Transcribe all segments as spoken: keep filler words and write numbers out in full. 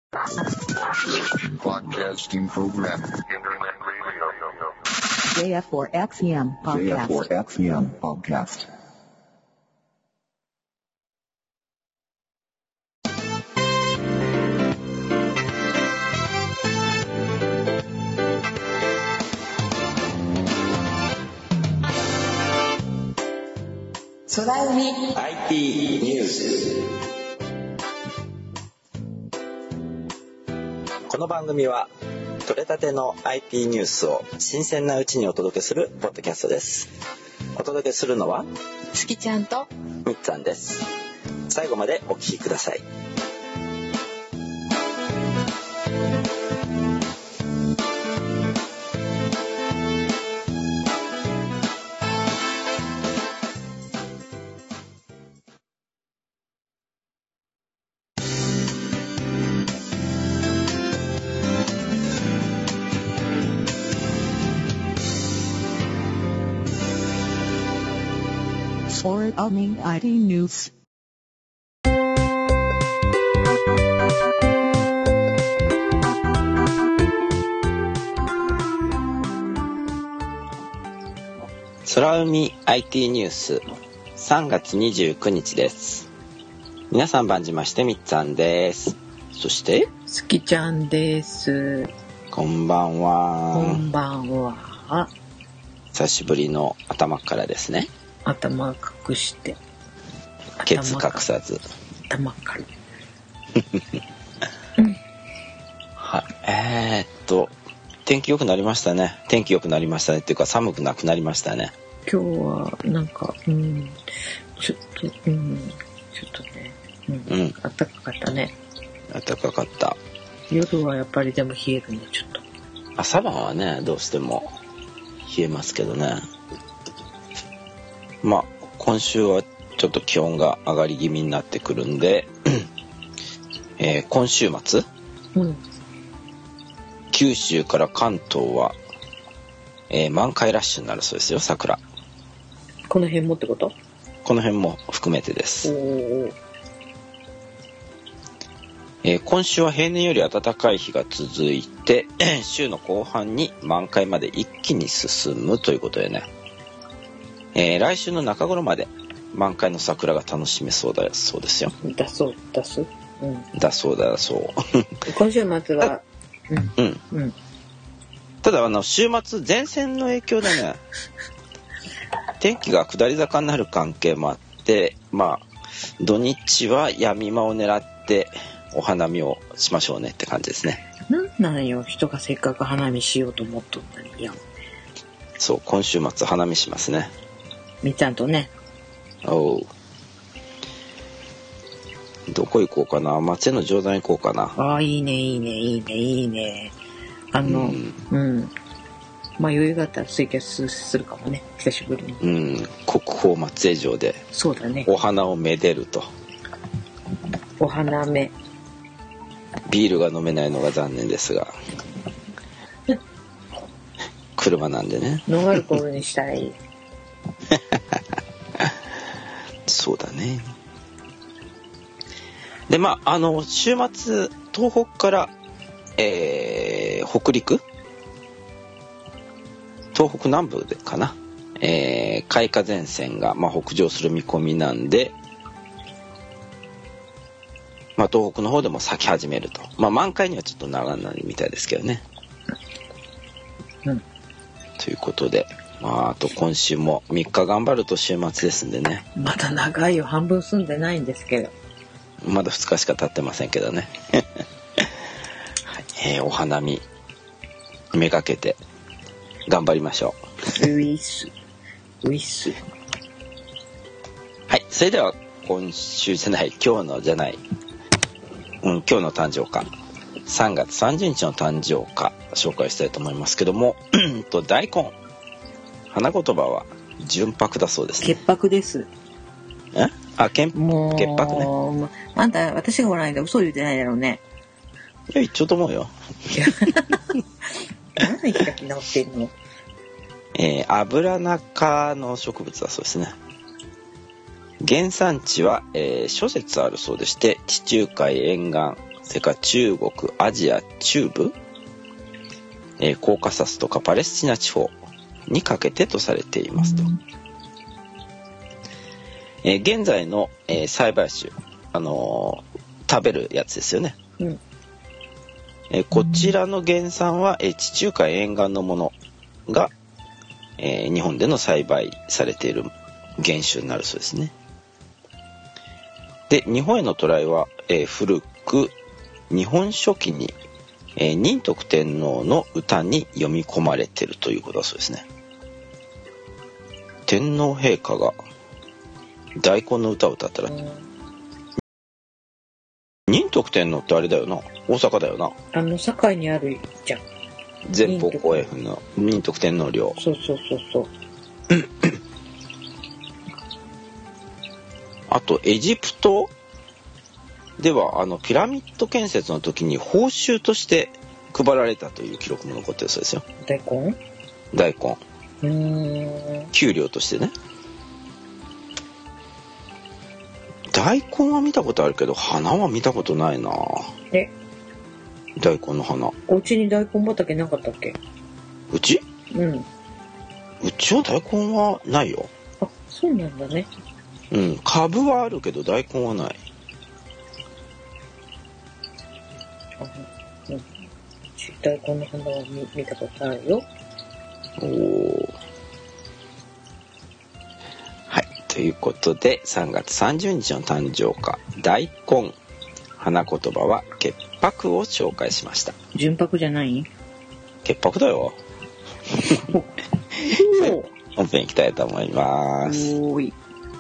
Broadcasting program. ジェイエフフォーエックスエムpodcast. ジェイエフフォーエックスエム podcast. 空海アイティー ニュース。この番組は取れたての アイティー ニュースを新鮮なうちにお届けするポッドキャストです。お届けするのはすきちゃんとみっつぁんです。最後までお聞きください。 空海 アイティー ニュース。 空海 アイティー ニュースさんがつにじゅうくにちです。皆さん番じましてみっつぁんです。そしてすきちゃんです。 こんばんは。 こんばんは。 久しぶりの頭からですね。 頭隠してケツ隠さず頭からはい、えー、っと天気良くなりましたね。天気良くなりましたねっていうか寒くなくなりましたね。 今日はなんかうんちょっとうんちょっとねうん、うん、暖かかったね。 暖かかった。 夜はやっぱりでも冷えるね。ちょっと朝晩はねどうしても冷えますけどね。まあ今週はちょっと気温が上がり気味になってくるんで、えー、今週末、うん、九州から関東は、えー、満開ラッシュになるそうですよ。桜この辺もってこと？ この辺も含めてです。 おー、 えー、今週は平年より暖かい日が続いて週の後半に満開まで一気に進むということでね、えー、来週の中頃まで満開の桜が楽しめそうだそうですよ。 だそうだそう、うん、 だそうだそう今週末はうん、うん、ただあの週末前線の影響でね天気が下り坂になる関係もあって、まあ土日は闇間を狙ってお花見をしましょうねって感じですね。 なんなんよ、人がせっかく花見しようと思っとったにやん。 そう今週末花見しますね。 みっちゃんとね。 おう、どこ行こうかな。松江の上段行こうかな。 ああいいねいいねいいねいいね。あのうん、うん、まあ余裕があったらツイキャスするかもね、久しぶりに。 うん、国宝松江城でそうだね、 お花をめでると。 お花めビールが飲めないのが残念ですが車なんでね、 ノンアルコールにしたらいいそうだね。でまああの週末東北から、えー、北陸東北南部でかな、えー、開花前線が、まあ、北上する見込みなんで、まあ、東北の方でも咲き始めると。まあ満開にはちょっとならないみたいですけどね、 うん、 ということで、まあ、あと今週もみっか頑張ると週末ですんでね。 まだ長いよ、半分済んでないんですけど。 まだふつかしか経ってませんけどね、はい、えー、お花見めがけて頑張りましょう。ウィスウィスはい、それでは今週じゃない今日のじゃない、うん、今日の誕生花さんがつさんじゅうにちの誕生花紹介したいと思いますけどもと大根、花言葉は純白だそうですね。 潔白です。 えあ、けんもう潔白ね。 あんた私がおらないで嘘言ってないだろうね。 いや言っちゃうと思うよ何で開き直ってんの。 えー、アブラナ科の植物だそうですね。原産地は、えー、諸説あるそうでして、地中海沿岸それから中国、アジア中部、えー、コーカサスとかパレスチナ地方にかけてとされていますと。えー、現在の、えー、栽培種、あのー、食べるやつですよね。 うんえー、こちらの原産は、えー、地中海沿岸のものが、えー、日本での栽培されている原種になるそうですね。で、日本への渡来は、えー、古く日本書紀に、えー、仁徳天皇の歌に読み込まれているということだそうですね。天皇陛下が大根の歌を歌ったら、仁徳天皇ってあれだよな、大阪だよな。 あの堺にあるじゃん。 前方後円墳の仁徳天皇陵。 そうそうそうそう。 あとエジプトではあのピラミッド建設の時に報酬として配られたという記録も残ってるそうですよ。 大根？ 大根。 うーん。 給料としてね。大根は見たことあるけど花は見たことないな。 え？ 大根の花。 お家に大根畑なかったっけ？ うち？ うん。 うちは大根はないよ。 あ、そうなんだね。 うん、株はあるけど大根はない。 あ、うん。大根の花は 見, 見たことあるよ。 おー。はい、ということでさんがつさんじゅうにちの誕生花大根、花言葉は潔白を紹介しました。 純白じゃない？ 潔白だよ。本編いきたいと思います。 おーい。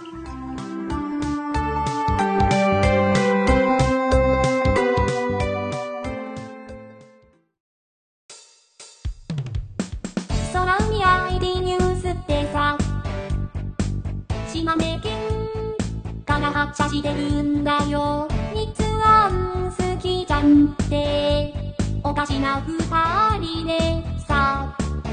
空海 アイディー ニュースってさ、島根県から発車してるんだよ。日安好きじゃんっておかしな二人でさ。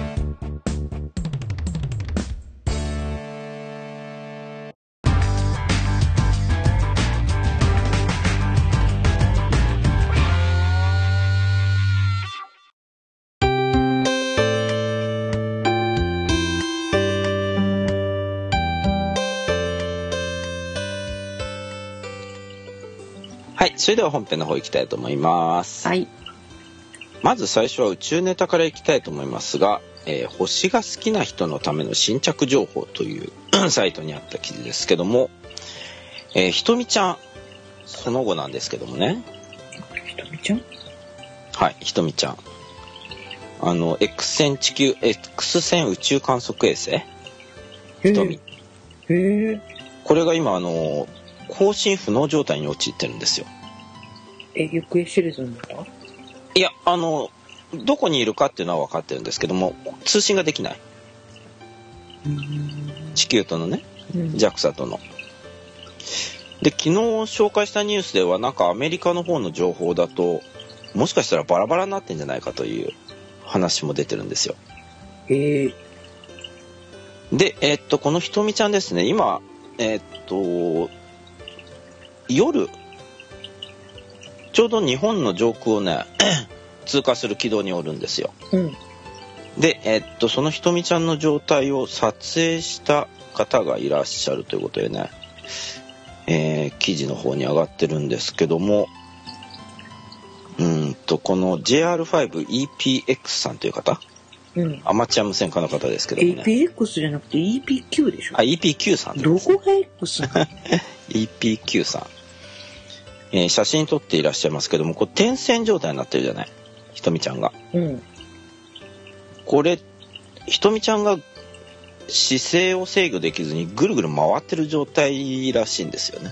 はい、それでは本編の方行きたいと思います。 はい。 まず最初は宇宙ネタから行きたいと思いますが、えー、星が好きな人のための新着情報というサイトにあった記事ですけども、えー、ひとみちゃん、その後なんですけどもね。 ひとみちゃん？ はい、ひとみちゃん。あの、X 線地球、X 線宇宙観測衛星ひとみ。 へー。 これが今、あの、交信不能状態に陥ってるんですよ。 え、行方知れずになった？ いや、あの、どこにいるかっていうのは分かってるんですけども、通信ができない。 うーん。 地球とのね、 うん、 ジャクサ との。で、昨日紹介したニュースでは、なんかアメリカの方の情報だと、もしかしたらバラバラになってんじゃないかという話も出てるんですよ。 えー、 で、えーっと、このひとみちゃんですね、今、えーっと、夜、ちょうど日本の上空をね、通過する軌道におるんですよ。 うん。 で、えーっと、そのひとみちゃんの状態を撮影した方がいらっしゃるということでね、えー、記事の方に上がってるんですけども、うーんと、この ジェイアールファイブイーピーエックス さんという方、 うん、 アマチュア無線化の方ですけどもね。 イーピーエックス じゃなくて イーピーキュー でしょ。 あ、イーピーキュー さん、ね。 どこが X なの？ イーピーキュー さん。えー、写真撮っていらっしゃいますけども、これ点線状態になってるじゃない、ひとみちゃんが。 うん。 これ、ひとみちゃんが姿勢を制御できずにぐるぐる回ってる状態らしいんですよね。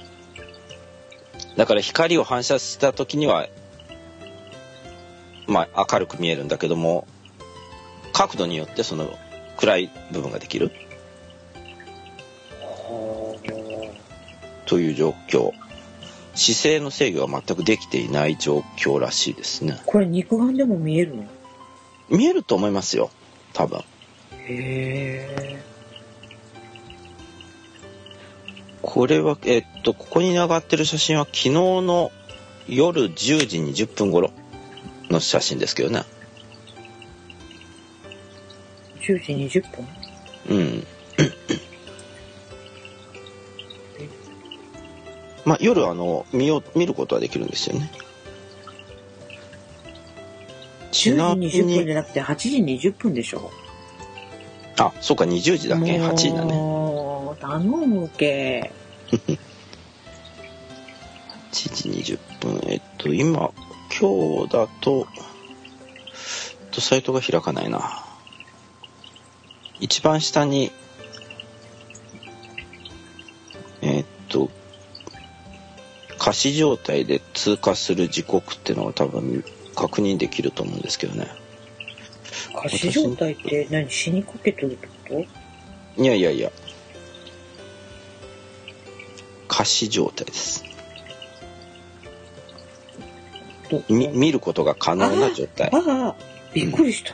だから光を反射した時には、まあ明るく見えるんだけども、角度によってその暗い部分ができるという状況。姿勢の制御は全くできていない状況らしいですね。 これ肉眼でも見えるの？ 見えると思いますよ、多分。 へー。 これは、えっと、ここに上がってる写真は昨日の夜じゅうじにじゅっぷん頃の写真ですけどね。 じゅうじにじゅっぷん？ うんまあ夜あの 見よ見ることはできるんですよね。 じゅうじにじゅっぷんじゃなくてはちじにじゅっぷんでしょ。 あ、そうか、にじゅうじだけはちじだね。 もう頼むけ。 はちじにじゅっぷん、えっと今今日だととサイトが開かないな。一番下にえっと仮死状態で通過する時刻っていうのが多分確認できると思うんですけどね。 仮死状態って何、死にかけてるってこと？ いやいやいや、仮死状態です。み見ることが可能な状態。 ああ、びっくりした。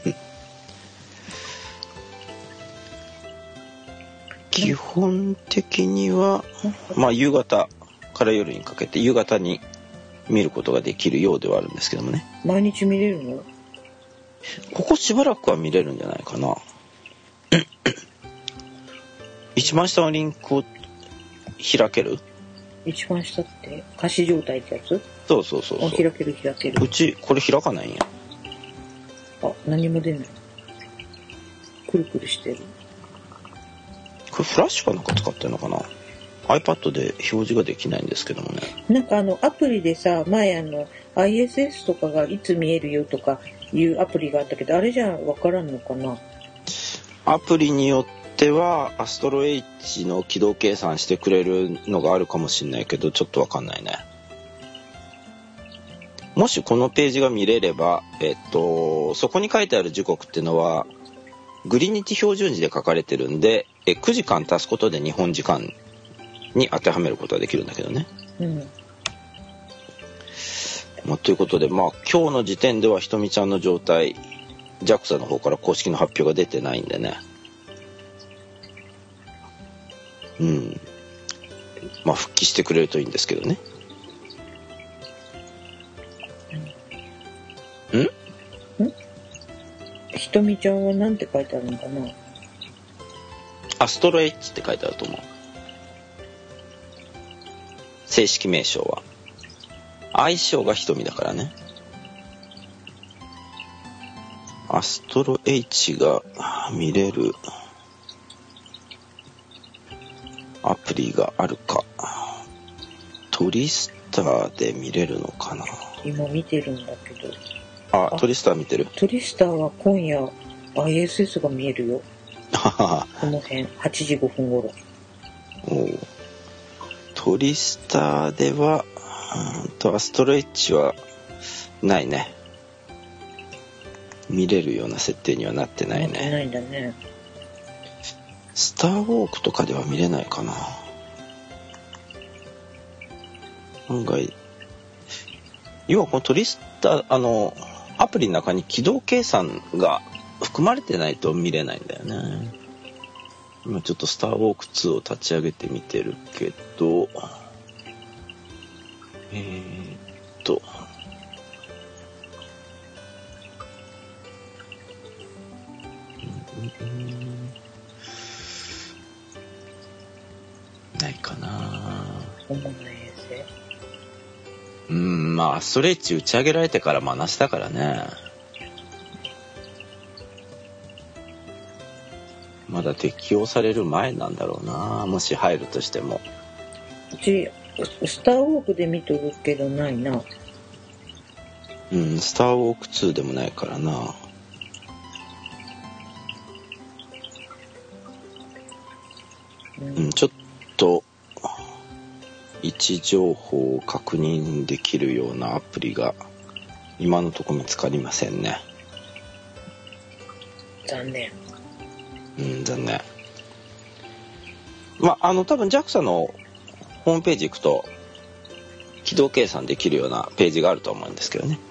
基本的には、まあ夕方から夜にかけて夕方に見ることができるようではあるんですけどもね。 毎日見れるの？ ここしばらくは見れるんじゃないかな。一番下のリンクを開ける？ 一番下って仮死状態ってやつ？ そうそうそうそう。 開ける開ける。 うちこれ開かないんや。 あ、何も出ない。くるくるしてる。 これフラッシュかなんか使ってるのかな。iPad で表示ができないんですけどもね。 なんかあのアプリでさ、前あの アイエスエス とかがいつ見えるよとかいうアプリがあったけど、あれじゃわからんのかな。 アプリによってはアストロ H の軌道計算してくれるのがあるかもしれないけど、ちょっとわかんないね。もしこのページが見れれば、えっとそこに書いてある時刻っていうのはグリニティ標準時で書かれてるんで、えくじかん足すことで日本時間に当てはめることができるんだけどね。 うん。 まあ、ということで、まあ今日の時点ではひとみちゃんの状態 ジャクサ の方から公式の発表が出てないんでね。うん。まあ復帰してくれるといいんですけどね。ん？ ん？ひとみちゃんはなんて書いてあるのかな。 アストロ H って書いてあると思う。正式名称は。愛称がひとみだからね。アストロ H が見れるアプリがあるか。トリスターで見れるのかな。 今見てるんだけど。 あ、トリスター見てる？ トリスターは今夜 アイエスエス が見えるよ。この辺はちじごふん頃。 おう。トリスターではうんとアストロ H はないね。見れるような設定にはなってないね。 なってないんだね。 スターウォークとかでは見れないかな。案外要はこのトリスター、あのアプリの中に軌道計算が含まれてないと見れないんだよね。今ちょっとスターウォークツーを立ち上げてみてるけど、えーっとないかな。 主な衛星。 うん、まあストレッチ打ち上げられてから真夏だからね。まだ適用される前なんだろうな、もし入るとしても。 うちスターウォークで見とるけどないな。 うん、スターウォークツーでもないからな。うん、ちょっと位置情報を確認できるようなアプリが今のところ見つかりませんね。 残念。 うん、残念。まあ、あの多分 ジャクサ のホームページ行くと軌道計算できるようなページがあると思うんですけどね。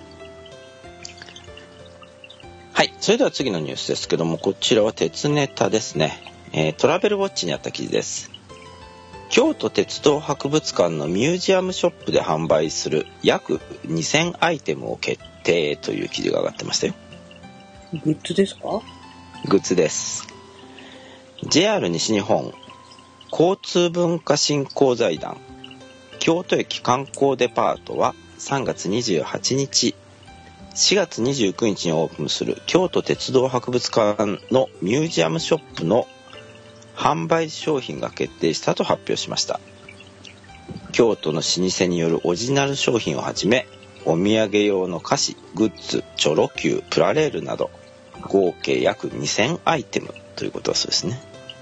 はい、それでは次のニュースですけども、こちらは鉄ネタですね。えー、トラベルウォッチにあった記事です。 京都鉄道博物館のミュージアムショップで販売する約にせんアイテムを決定という記事が上がってましたよ。 グッズですか？ グッズです。 ジェイアール 西日本交通文化振興財団京都駅観光デパートはさんがつにじゅうはちにちしがつにじゅうくにちにオープンする京都鉄道博物館のミュージアムショップの販売商品が決定したと発表しました。京都の老舗によるオリジナル商品をはじめ、お土産用の菓子、グッズ、チョロ Q、プラレールなど合計約にせんアイテムということだそうですね。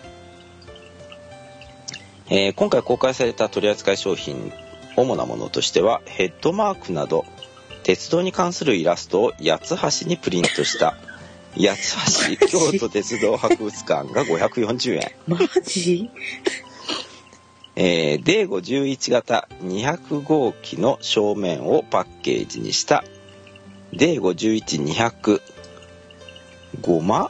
えー、今回公開された取扱い商品、主なものとしてはヘッドマークなど鉄道に関するイラストを八つ橋にプリントした八つ橋京都鉄道博物館がごひゃくよんじゅうえん。 マジ？ えー、デーゴじゅういちがたにひゃくごうきの正面をパッケージにしたデーゴじゅういちにひゃくごま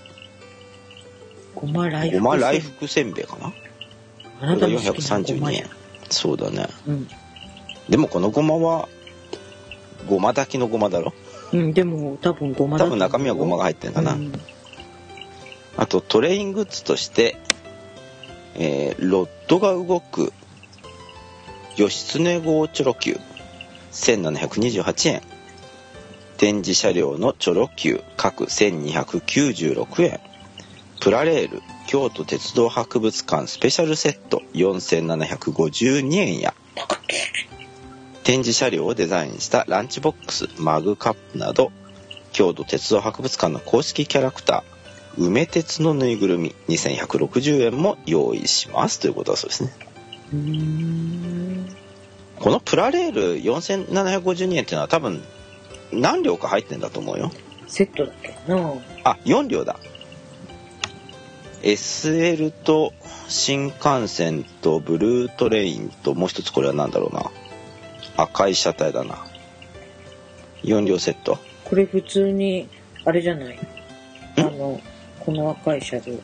ごま来福ごま来福せんべいかな。 あなたのよんひゃくさんじゅうにえん。そうだね、うん、でもこのごまはごま炊きのごまだろ。 うん、でも多分ごまだと思う。 多分中身はごまが入ってるかな、うん、あとトレイングッズとして、えー、ロッドが動く義経号チョロ Q せんななひゃくにじゅうはちえん、展示車両のチョロ Q 各せんにひゃくきゅうじゅうろくえん、プラレール京都鉄道博物館スペシャルセットよんせんななひゃくごじゅうにえんや、展示車両をデザインしたランチボックス、マグカップなど京都鉄道博物館の公式キャラクター梅鉄のぬいぐるみにせんひゃくろくじゅうえんも用意しますということだそうですね。 うーん、 このプラレールよんせんななひゃくごじゅうにえんっていうのは多分何両か入ってんだと思うよ。 セットだっけなあ、よんりょうだ。 エスエル と新幹線とブルートレインともう一つこれは何だろうな、赤い車体だな。よんりょうセット。 これ普通にあれじゃない、あのこの赤い車両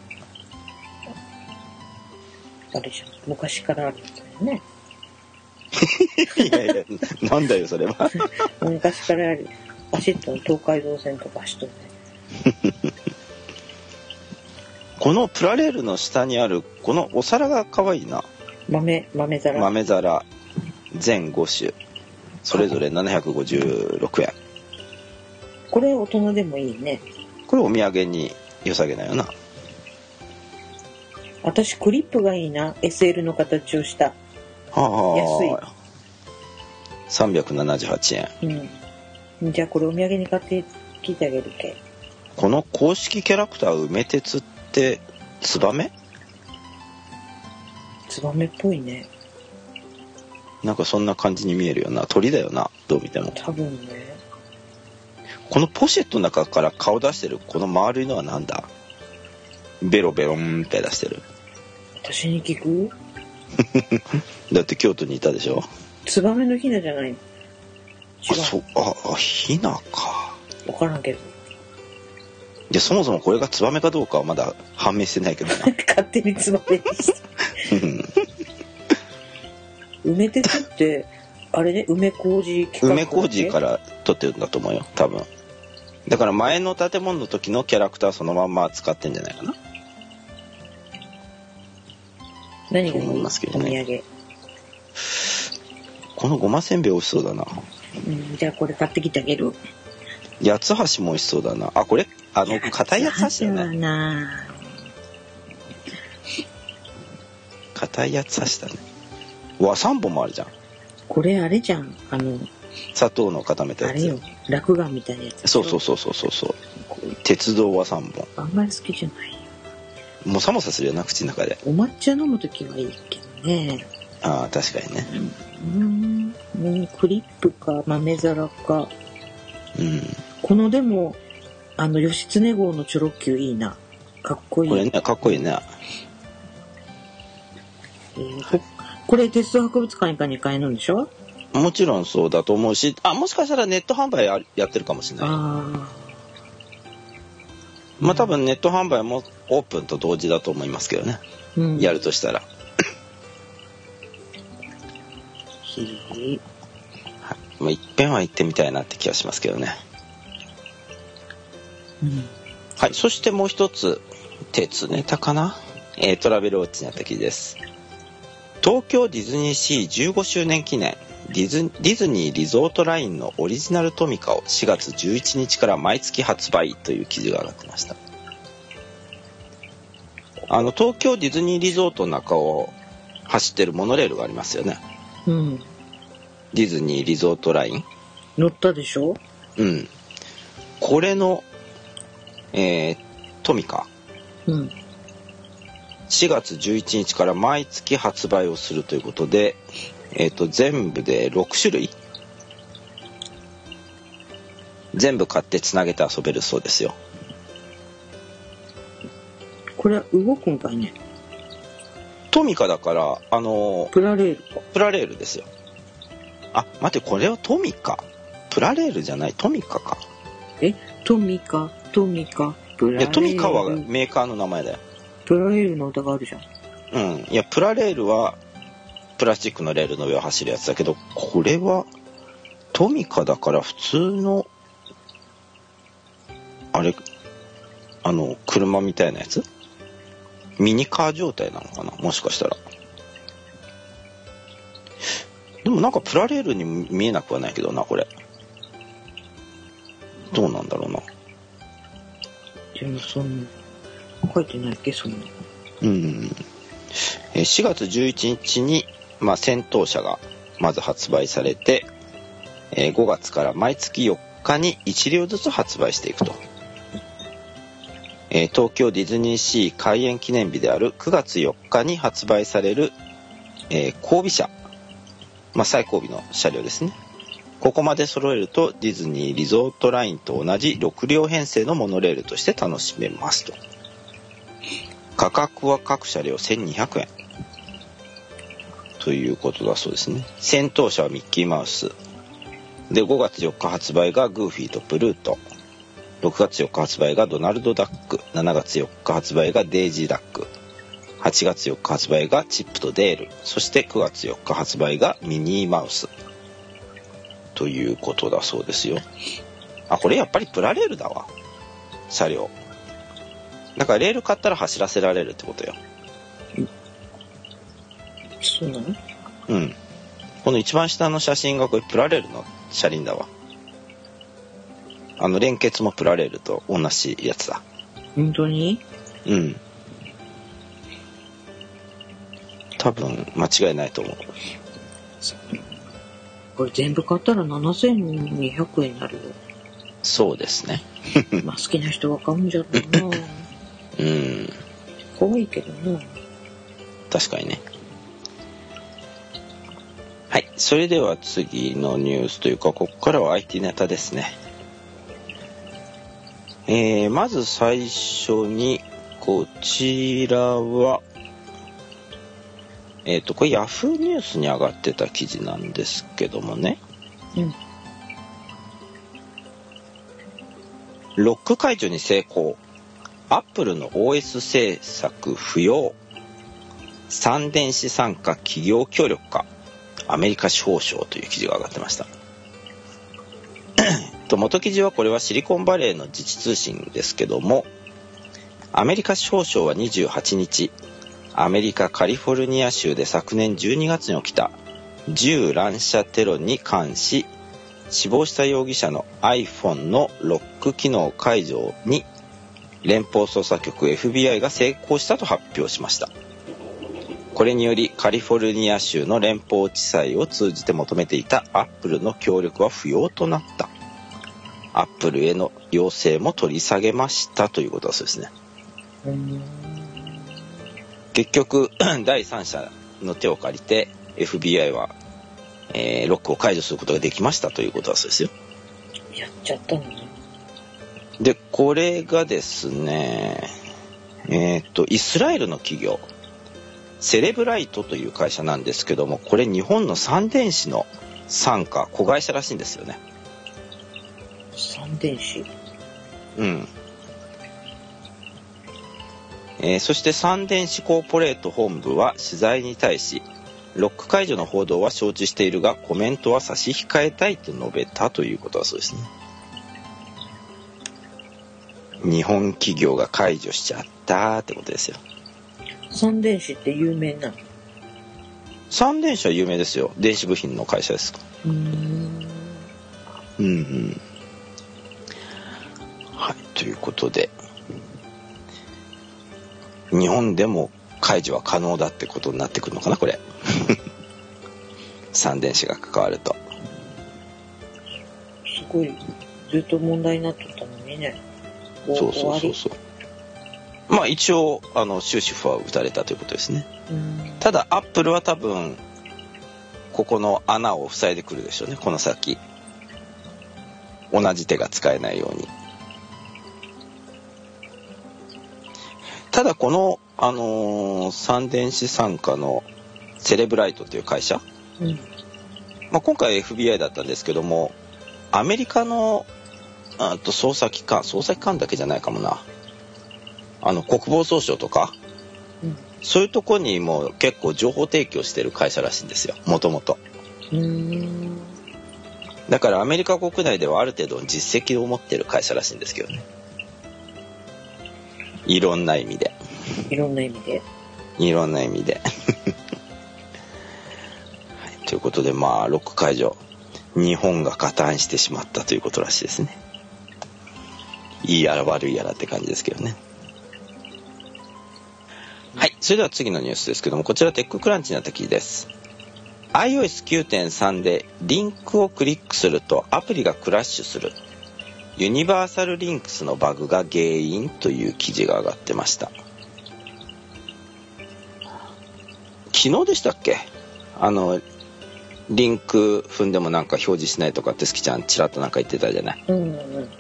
あれじゃん、昔からあるんだよね。 いやいや、なんだよそれは。 昔からある、走ったの東海道線とか走っとるね。 このプラレールの下にあるこのお皿が可愛いな。 豆豆皿豆皿全ごしゅそれぞれななひゃくごじゅうろくえん。 これ大人でもいいね。 これお土産に良さげだよな。 私クリップがいいな。 エスエル の形をした。安い。 さんびゃくななじゅうはちえん、 うん、じゃあこれお土産に買ってきてあげるけ。 この公式キャラクター梅鉄ってツバメ？ ツバメっぽいね。 なんかそんな感じに見えるよな。鳥だよな、どう見ても。 多分ね。 このポシェットの中から顔出してるこの丸いのはなんだ？ベロベロンって出してる。 私に聞く？ だって京都にいたでしょ。 ツバメのヒナじゃないの？ あ、そう、あ、あ、ヒナか。 わからんけど。 で、そもそもこれがツバメかどうかはまだ判明してないけどな。 勝手にツバメにした。梅鉄ってあれね、梅小路企画、 梅小路から撮ってるんだと思うよ、多分。だから前の建物の時のキャラクターそのまんま使ってんじゃないかな。 何がいい？ 思いますけどね。 お土産。 このごませんべい美味しそうだな。 うん、じゃあこれ買ってきてあげる。 八つ橋も美味しそうだな。あ、これあの硬い八つ橋だよね。硬い八つ橋だね。うわ、さんぼんもあるじゃん。 これあれじゃん、あの砂糖の固めたやつ。 あれよ、落雁みたいなやつ。 そうそうそうそうそうそう。鉄道はさんぼん。 あんまり好きじゃないよ。 もうさもさするよな、口の中で。 お抹茶飲むときはいいけどね。 ああ、確かにね。 うん、うん、クリップか豆皿か。 うん。 このでもあの義経号のチョロ Q いいな。かっこいい。 これね、かっこいいね。 えー、これ鉄道博物館かに買えるんでしょ？ もちろんそうだと思うし、あ、もしかしたらネット販売やってるかもしれない。 あ、 まあ多分ネット販売もオープンと同時だと思いますけどね。うん、やるとしたら。 ひ。 はい、まあ、一遍は行ってみたいなって気がしますけどね。 うん。 はい、そしてもう一つ、鉄ネタかな、えー、トラベルウォッチにあった記事です。東京ディズニーシーじゅうごしゅうねん記念ディズ、ディズニーリゾートラインのオリジナルトミカをしがつじゅういちにちから毎月発売という記事が上がってました。あの東京ディズニーリゾートの中を走ってるモノレールがありますよね。 うん。 ディズニーリゾートライン乗ったでしょ。 うん。これの、えー、トミカ。 うん。 しがつじゅういちにちから毎月発売をするということで、えーと、全部でろくしゅるい全部買ってつなげて遊べるそうですよ。 これは動くんかいね。 トミカだからあのー、 プラレールか。 プラレールですよ。あ、待って、これはトミカプラレールじゃない、トミカか。 え、トミカトミカプラレール。いや、 トミカはメーカーの名前だよ。 プラレールの歌があるじゃん。 うん。いや、プラレールはプラスチックのレールの上を走るやつだけど、これはトミカだから普通のあれ、あの車みたいなやつ、ミニカー状態なのかな、もしかしたら。でもなんかプラレールに見えなくはないけどな、これ。どうなんだろうな。 でもそんな書いてないっけ、そんな。 うん。しがつじゅういちにちに、まあ、先頭車がまず発売されて、えー、ごがつから毎月よっかにいちりょうずつ発売していくと。えー、東京ディズニーシー開園記念日であるくがつよっかに発売される、えー、後備車、まあ、最後尾の車両ですね。ここまで揃えるとディズニーリゾートラインと同じろくりょう編成のモノレールとして楽しめますと。価格は各車両せんにひゃくえんということだそうですね。先頭車はミッキーマウスで、ごがつよっか発売がグーフィーとプルート、ろくがつよっか発売がドナルドダック、しちがつよっか発売がデイジーダック、はちがつよっか発売がチップとデール、そしてくがつよっか発売がミニーマウスということだそうですよ。あ、これやっぱりプラレールだわ、車両。だからレール買ったら走らせられるってことよ。 そうなの？ うん。この一番下の写真がこれプラレールの車輪だわ。あの連結もプラレールと同じやつだ。 本当に？ うん。多分間違いないと思う。 これ全部買ったらななせんにひゃくえんになるよ。 そうですね。 まあ好きな人は買うんじゃろうな。 うん。 可愛いけどな。 確かにね。はい。それでは次のニュースというか、ここからは アイティー ネタですね。えー、まず最初に、こちらは、えっと、これ Yahoo ニュースに上がってた記事なんですけどもね。 うん。 ロック解除に成功。アップルの オーエス 制作不要。三電子参加企業協力か。アメリカ司法省という記事が上がってました。元記事はこれはシリコンバレーの自治通信ですけども、アメリカ司法省はにじゅうはちにち、アメリカカリフォルニア州で昨年じゅうにがつに起きた銃乱射テロに関し、死亡した容疑者の iPhone のロック機能解除に連邦捜査局 エフビーアイ が成功したと発表しました。これによりカリフォルニア州の連邦地裁を通じて求めていたアップルの協力は不要となった。アップルへの要請も取り下げましたということだそうですね。結局第三者の手を借りて エフビーアイ は、えー、ロックを解除することができましたということだそうですよ。 やっちゃったのね。 で、これがですね、えっとイスラエルの企業セレブライトという会社なんですけども、これ日本の三電子の傘下子会社らしいんですよね。 三電子。 うん。えー、そして三電子コーポレート本部は取材に対し、 ロック解除の報道は承知しているがコメントは差し控えたいと述べたということだそうですね。日本企業が解除しちゃったってことですよ。 三電子って有名なの？ 三電子は有名ですよ。電子部品の会社です。 うーんうんうん。はい、ということで日本でも解除は可能だってことになってくるのかなこれ。三電子が関わるとすごいずっと問題になってたのにね。 そうそうそうそう。まあ一応あの終止符は打たれたということですね。 うんただアップルは多分ここの穴を塞いでくるでしょうね。この先同じ手が使えないように。ただこの、あのー、三電子傘下のセレブライトという会社、 うんまあ、今回 エフビーアイ だったんですけどもアメリカのあと捜査機関捜査機関だけじゃないかもなあの国防総省とか、うん、そういうとこにも結構情報提供してる会社らしいんですよもともと。だからアメリカ国内ではある程度の実績を持ってる会社らしいんですけどね。いろんな意味でいろんな意味でいろんな意味で、はい、ということでまあロック解除日本が加担してしまったということらしいですね。いいやら悪いやらって感じですけどね。はい、それでは次のニュースですけどもこちらテッククランチの時です。 アイオーエスきゅうてんさん でリンクをクリックするとアプリがクラッシュするユニバーサルリンクスのバグが原因という記事が上がってました。昨日でしたっけあのリンク踏んでもなんか表示しないとかって好きちゃんちらっとなんか言ってたじゃない、うんうんうん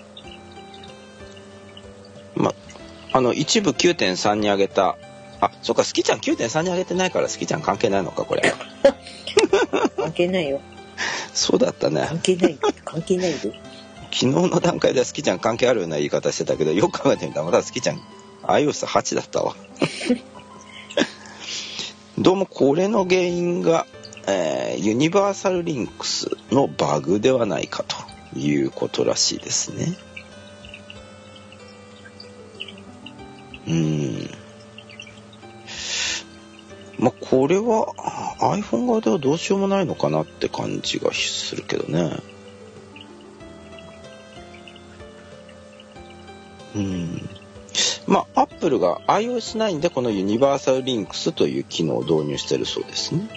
ま、あの一部 きゅうてんさん に上げたあそうか好きちゃん きゅうてんさん に上げてないから好きちゃん関係ないのかこれ関係ないよそうだったね関係ない関係ないよ昨日の段階では好きちゃん関係あるような言い方してたけどよく考えてみたらまだ好きちゃん アイオーエスはち だったわどうもこれの原因が、えー、ユニバーサルリンクスのバグではないかということらしいですね。うーんまあこれは iPhone 側ではどうしようもないのかなって感じがするけどね。うんまあ、Apple が アイオーエスナイン でこのユニバーサルリンクスという機能を導入しているそうですね。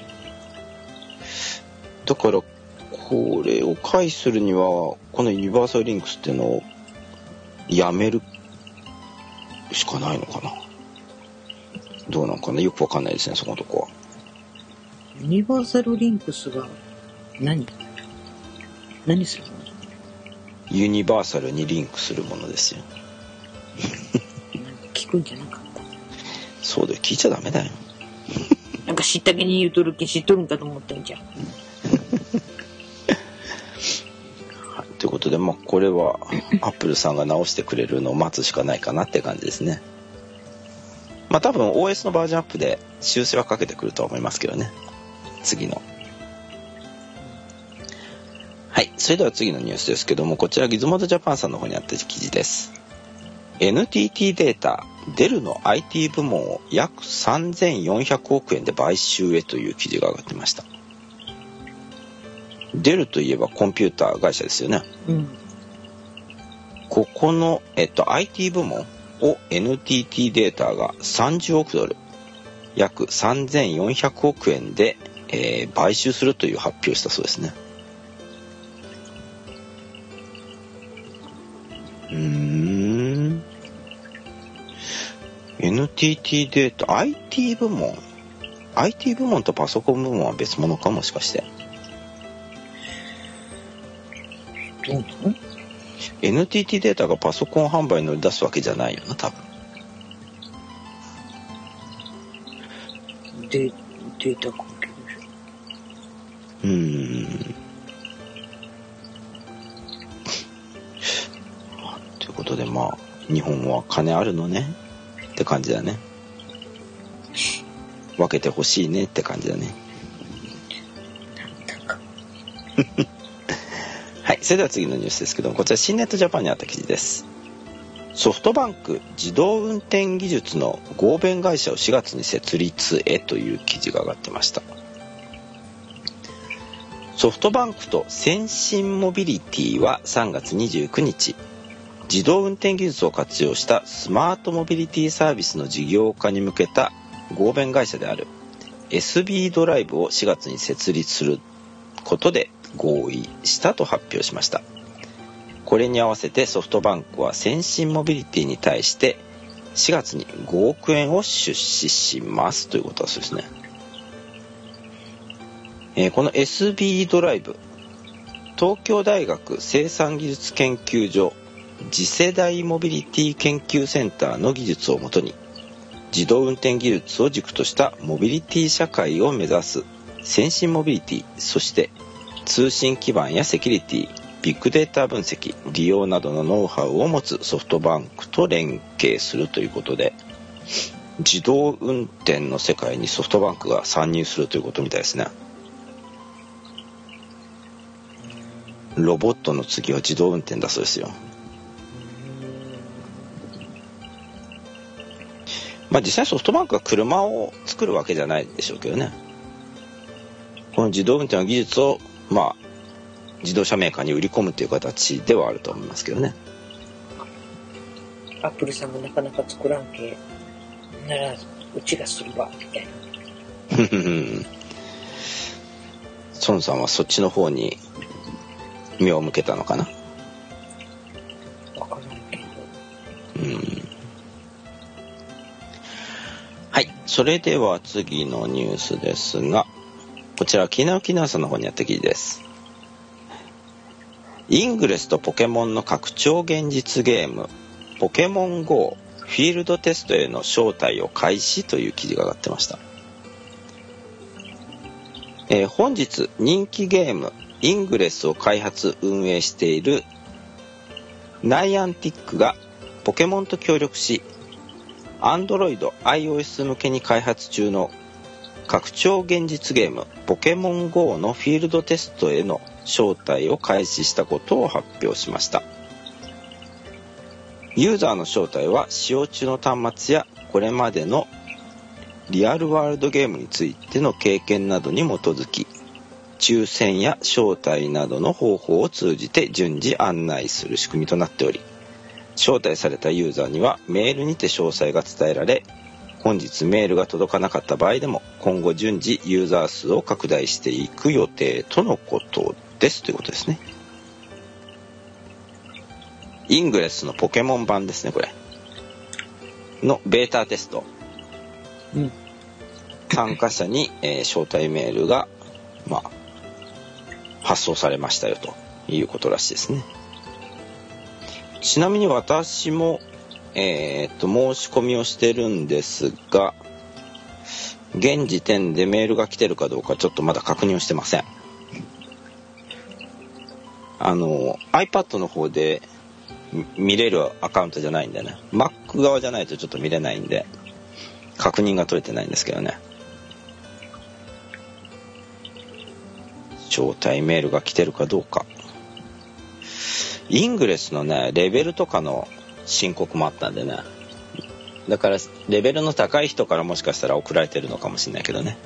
だからこれを回避するにはこのユニバーサルリンクスっていうのをやめるしかないのかな。どうなのかなよくわかんないですねそこのとこは。 ユニバーサルリンクスが何何するの？ ユニバーサルにリンクするものですよ聞くんじゃなかった。 そうだよ聞いちゃダメだよなんか知った気に言うとるけ知っとるんかと思ったんじゃんはい、 ということでまあこれはアップルさんが直してくれるのを待つしかないかなって感じですね。まあ多分 オーエス のバージョンアップで修正はかけてくるとは思いますけどね次の。はい、それでは次のニュースですけどもこちらギズモードジャパンさんの方にあった記事です。エヌティーティー データデルの アイティー 部門を約さんぜんよんひゃくおくえんで買収へという記事が上がってました。デルといえばコンピューター会社ですよね、うん、ここの、えっと、アイティー 部門を エヌティーティー データがさんじゅうおくドル約さんぜんよんひゃくおくえんで、えー、買収するという発表したそうですね。うーん エヌティーティー データ アイティー 部門 アイティー 部門とパソコン部門は別物かもしかしてどうなの？ エヌティーティー データがパソコン販売に乗り出すわけじゃないよな多分。 デ, データ関係でしょ。うーんということでまあ日本は金あるのねって感じだね。分けてほしいねって感じだね。 はい、それでは次のニュースですけども、こちら新ネットジャパンにあった記事です。ソフトバンク自動運転技術の合弁会社をしがつに設立へという記事が上がってました。ソフトバンクと先進モビリティはさんがつにじゅうくにち、自動運転技術を活用したスマートモビリティサービスの事業化に向けた合弁会社である エスビー ドライブをしがつに設立することで合意したと発表しました。これに合わせてソフトバンクは先進モビリティに対してしがつにごおくえんを出資しますということだそうですね。えー、この エスビー ドライブ、東京大学生産技術研究所次世代モビリティ研究センターの技術をもとに自動運転技術を軸としたモビリティ社会を目指す先進モビリティ、そして通信基盤やセキュリティ、ビッグデータ分析、利用などのノウハウを持つソフトバンクと連携するということで、自動運転の世界にソフトバンクが参入するということみたいですね。ロボットの次は自動運転だそうですよ。まあ実際ソフトバンクは車を作るわけじゃないでしょうけどね。この自動運転の技術をまあ自動車メーカーに売り込むという形ではあると思いますけどね。 アップルさんもなかなか作らんけならうちがするわみたいな。 孫さんはそっちの方に目を向けたのかな。 わからんけど。 うん。はい、それでは次のニュースですが、こちらはキナウキナウさんの方にあった記事です。イングレスとポケモンの拡張現実ゲームポケモン ゴー フィールドテストへの招待を開始という記事が上がってました。えー、本日人気ゲームイングレスを開発運営しているナイアンティックがポケモンと協力し Android、iOS 向けに開発中の拡張現実ゲームポケモン ゴー のフィールドテストへの招待を開始したことを発表しました。ユーザーの招待は使用中の端末やこれまでのリアルワールドゲームについての経験などに基づき抽選や招待などの方法を通じて順次案内する仕組みとなっており、招待されたユーザーにはメールにて詳細が伝えられ、本日メールが届かなかった場合でも今後順次ユーザー数を拡大していく予定とのことですということですね。イングレスのポケモン版ですね、これのベータテスト、うん、参加者に、えー、招待メールが、まあ、発送されましたよということらしいですね。ちなみに私もえー、っと申し込みをしてるんですが、現時点でメールが来てるかどうかちょっとまだ確認をしてません。あの iPad の方で見れるアカウントじゃないんでね、 Mac 側じゃないとちょっと見れないんで確認が取れてないんですけどね。招待メールが来てるかどうか。イングレスのねレベルとかの申告もあったんでね、だからレベルの高い人からもしかしたら送られてるのかもしれないけどね。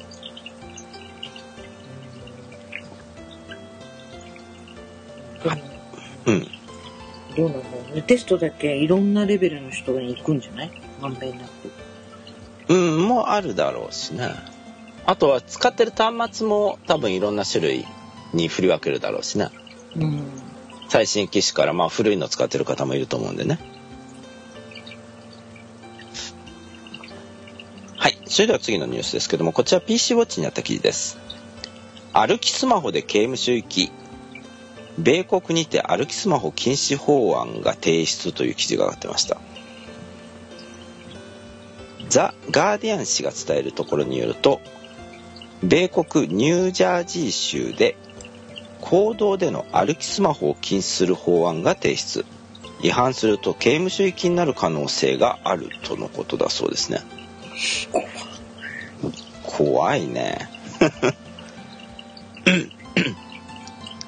うん。 どうなんだろうね。テストだけいろんなレベルの人が行くんじゃない？まんべんなく。 うん、もうあるだろうしね。あとは使ってる端末も多分いろんな種類に振り分けるだろうしね。うん。最新機種からまあ古いの使ってる方もいると思うんでね。はい、それでは次のニュースですけども、こちら ピーシー ウォッチにあった記事です。歩きスマホで刑務所行き、米国にて歩きスマホ禁止法案が提出という記事が上がってました。ザ・ガーディアン紙が伝えるところによると、米国ニュージャージー州で公道での歩きスマホを禁止する法案が提出。違反すると刑務所行きになる可能性があるとのことだそうですね。怖いね。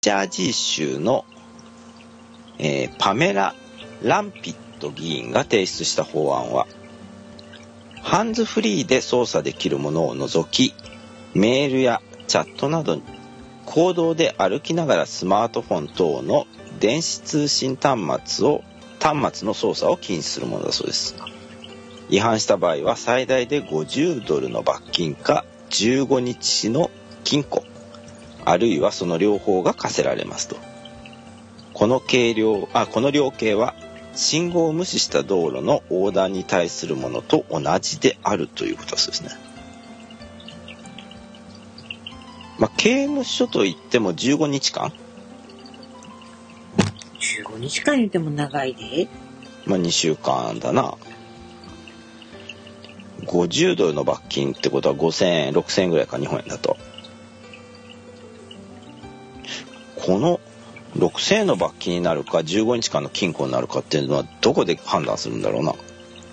ジャージー州の、えー、パメラ・ランピット議員が提出した法案は、ハンズフリーで操作できるものを除き、メールやチャットなど公道で歩きながらスマートフォン等の電子通信端末を端末の操作を禁止するものだそうです。違反した場合は最大でごじゅうドルの罰金かじゅうごにちの禁錮、あるいはその両方が課せられますと。この計量あこの量刑は信号を無視した道路の横断に対するものと同じであるということだそうですね。まあ、刑務所といってもじゅうごにちかんじゅうごにちかん言っても長いで。 まあにしゅうかんだな。ごじゅうドルの罰金ってことはごせんえんろくせんえんぐらいか、日本円だと。このろくせんえんの罰金になるかじゅうごにちかんの禁錮になるかっていうのはどこで判断するんだろうな。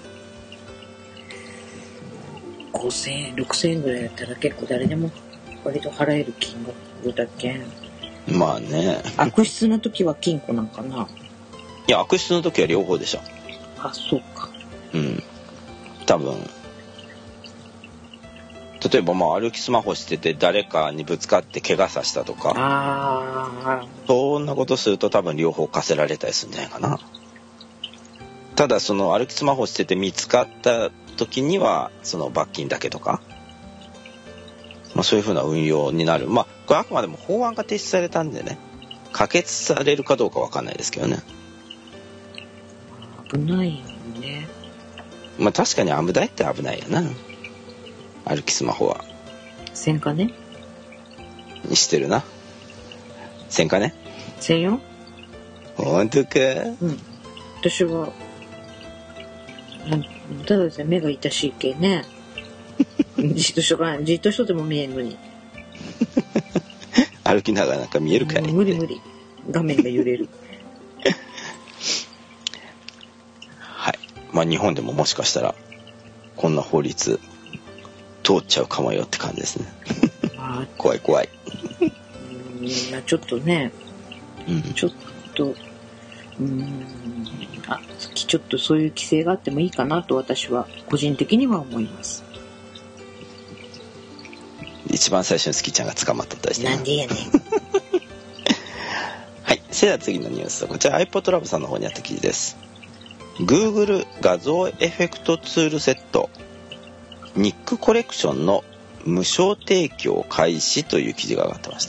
ごせんえんろくせんえんぐらいだったら結構誰でも割と払える金額だけん。 まあね。 悪質な時は禁錮なんかな。 いや、悪質の時は両方でしょ。 あ、そうか。 うん。多分。例えばまあ歩きスマホしてて誰かにぶつかって怪我させたとか、 あそんなことすると多分両方課せられたりするんじゃないかな。ただその歩きスマホしてて見つかった時にはその罰金だけとか、まあ、そういう風な運用になる。まあこれあくまでも法案が提出されたんでね、可決されるかどうかわかんないですけどね。 危ないよね。 まあ確かに危ないって危ないよな、歩きスマホは。 せんかねにしてるな。せんかねせんよ。 ほんとか。 うん。私はただですね、目が痛しいけねじっとしとかんじっとしとっても見えんのに歩きながらなんか見えるかい、ね、 無理無理、画面が揺れるはい。まあ日本でももしかしたらこんな法律通っちゃうかもよって感じですね怖い怖いみんなちょっとね、うん、ちょっとうーんあちょっとそういう規制があってもいいかなと私は個人的には思います。 一番最初にスキちゃんが捕まっとったりして、 なんでやねんはい。それでは次のニュースはこちら iPod Lab さんの方にあった記事です。 Google 画像エフェクトツールセットニックコレクションの無償提供開始という記事が上がってました。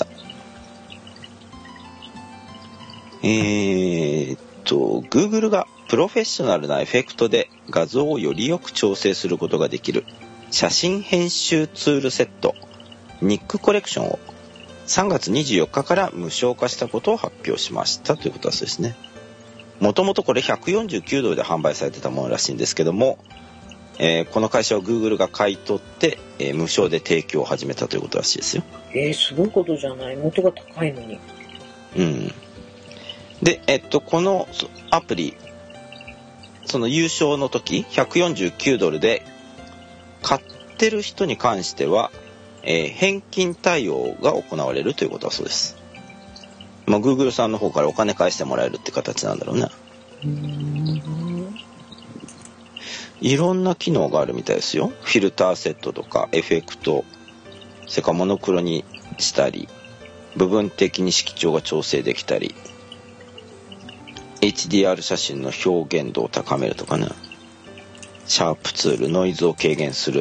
えーっと Google がプロフェッショナルなエフェクトで画像をよりよく調整することができる写真編集ツールセットニックコレクションをさんがつにじゅうよっかから無償化したことを発表しましたということですね。もともとこれひゃくよんじゅうきゅうドルで販売されてたものらしいんですけども、えー、この会社を Google が買い取って、えー、無償で提供を始めたということらしいですよ。 えー、すごいことじゃない。元が高いのに。 うん。で、えっとこのアプリ、その優勝の時ひゃくよんじゅうきゅうドルで買ってる人に関しては、えー、返金対応が行われるということだそうです。まあ Google さんの方からお金返してもらえるって形なんだろうね。うーん、いろんな機能があるみたいですよ。フィルターセットとかエフェクト、それからモノクロにしたり、部分的に色調が調整できたり、 エイチディーアール 写真の表現度を高めるとかね、シャープツール、ノイズを軽減する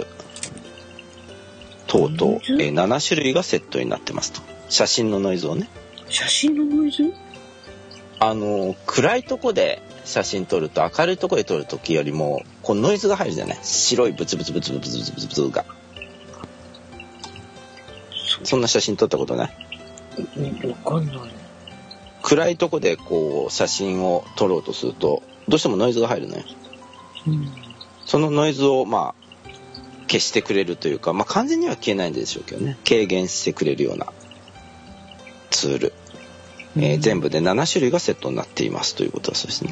等々、えー、ななしゅるいがセットになってますと。写真のノイズをね。 写真のノイズ？ あの暗いとこで写真撮ると明るいとこで撮るときよりもこうノイズが入るじゃない。白いブツブツブツブツブツブツブツが。そんな写真撮ったことない？ わかんない。 暗いとこでこう写真を撮ろうとするとどうしてもノイズが入るのよ。うん、そのノイズをまあ消してくれるというか、まあ完全には消えないんでしょうけどね、軽減してくれるようなツール、えー、全部でななしゅるいがセットになっていますということだそうですね。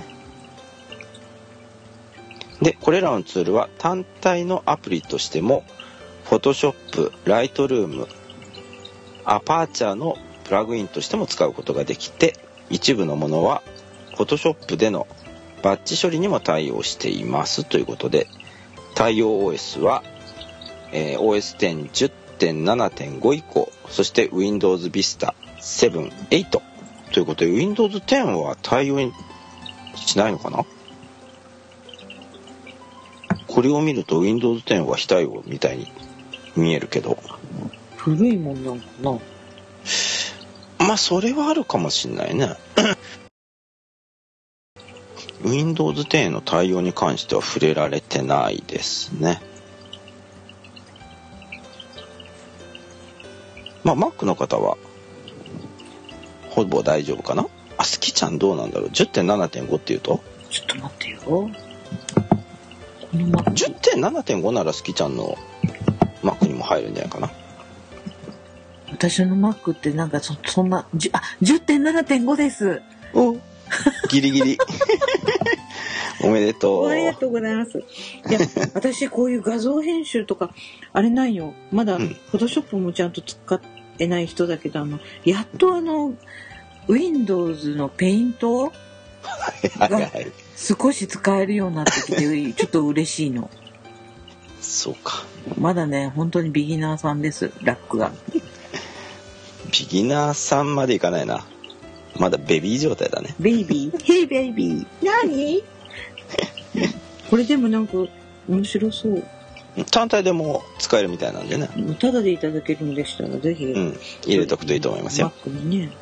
でこれらのツールは単体のアプリとしても Photoshop、Lightroom、アパーチャーのプラグインとしても使うことができて、一部のものは Photoshop でのバッチ処理にも対応していますということで、対応 オーエス は、えー、オーエステンじゅってんななてんご 以降、そして Windows Vista セブン、エイトということで Windows テンは対応しないのかな。これを見ると Windows テンは非対応みたいに見えるけど、 古いもんなんかな。 まあそれはあるかもしんないね。Windows テンの対応に関しては触れられてないですね。まあ Mac の方はほぼ大丈夫かな。あ、スキちゃんどうなんだろう。 じゅってんななてんご っていうと、 ちょっと待ってよ、この Mac じゅってんななてんご ならスキちゃんの Mac にも入るんじゃないかな。 私の Mac ってなんか そ, そんなじあ じゅってんななてんご です。 おギリギリおめでとう。 ありがとうございます。いや私こういう画像編集とかあれないよ、まだ Photoshop もちゃんと使えない人だけど、あのやっとあの Windows のペイントが少し使えるようになってきてちょっと嬉しいの。 そうか。 まだね本当にビギナーさんです、ラックが。 ビギナーさんまでいかないな。まだベビー状態だね。 ベイビー、ヘイベイビー、何？これでもなんか面白そう。 単体でも使えるみたいなんでね。 ただでいただけるんでしたらぜひ、 うん、入れとくといいと思いますよ。 Mac にね。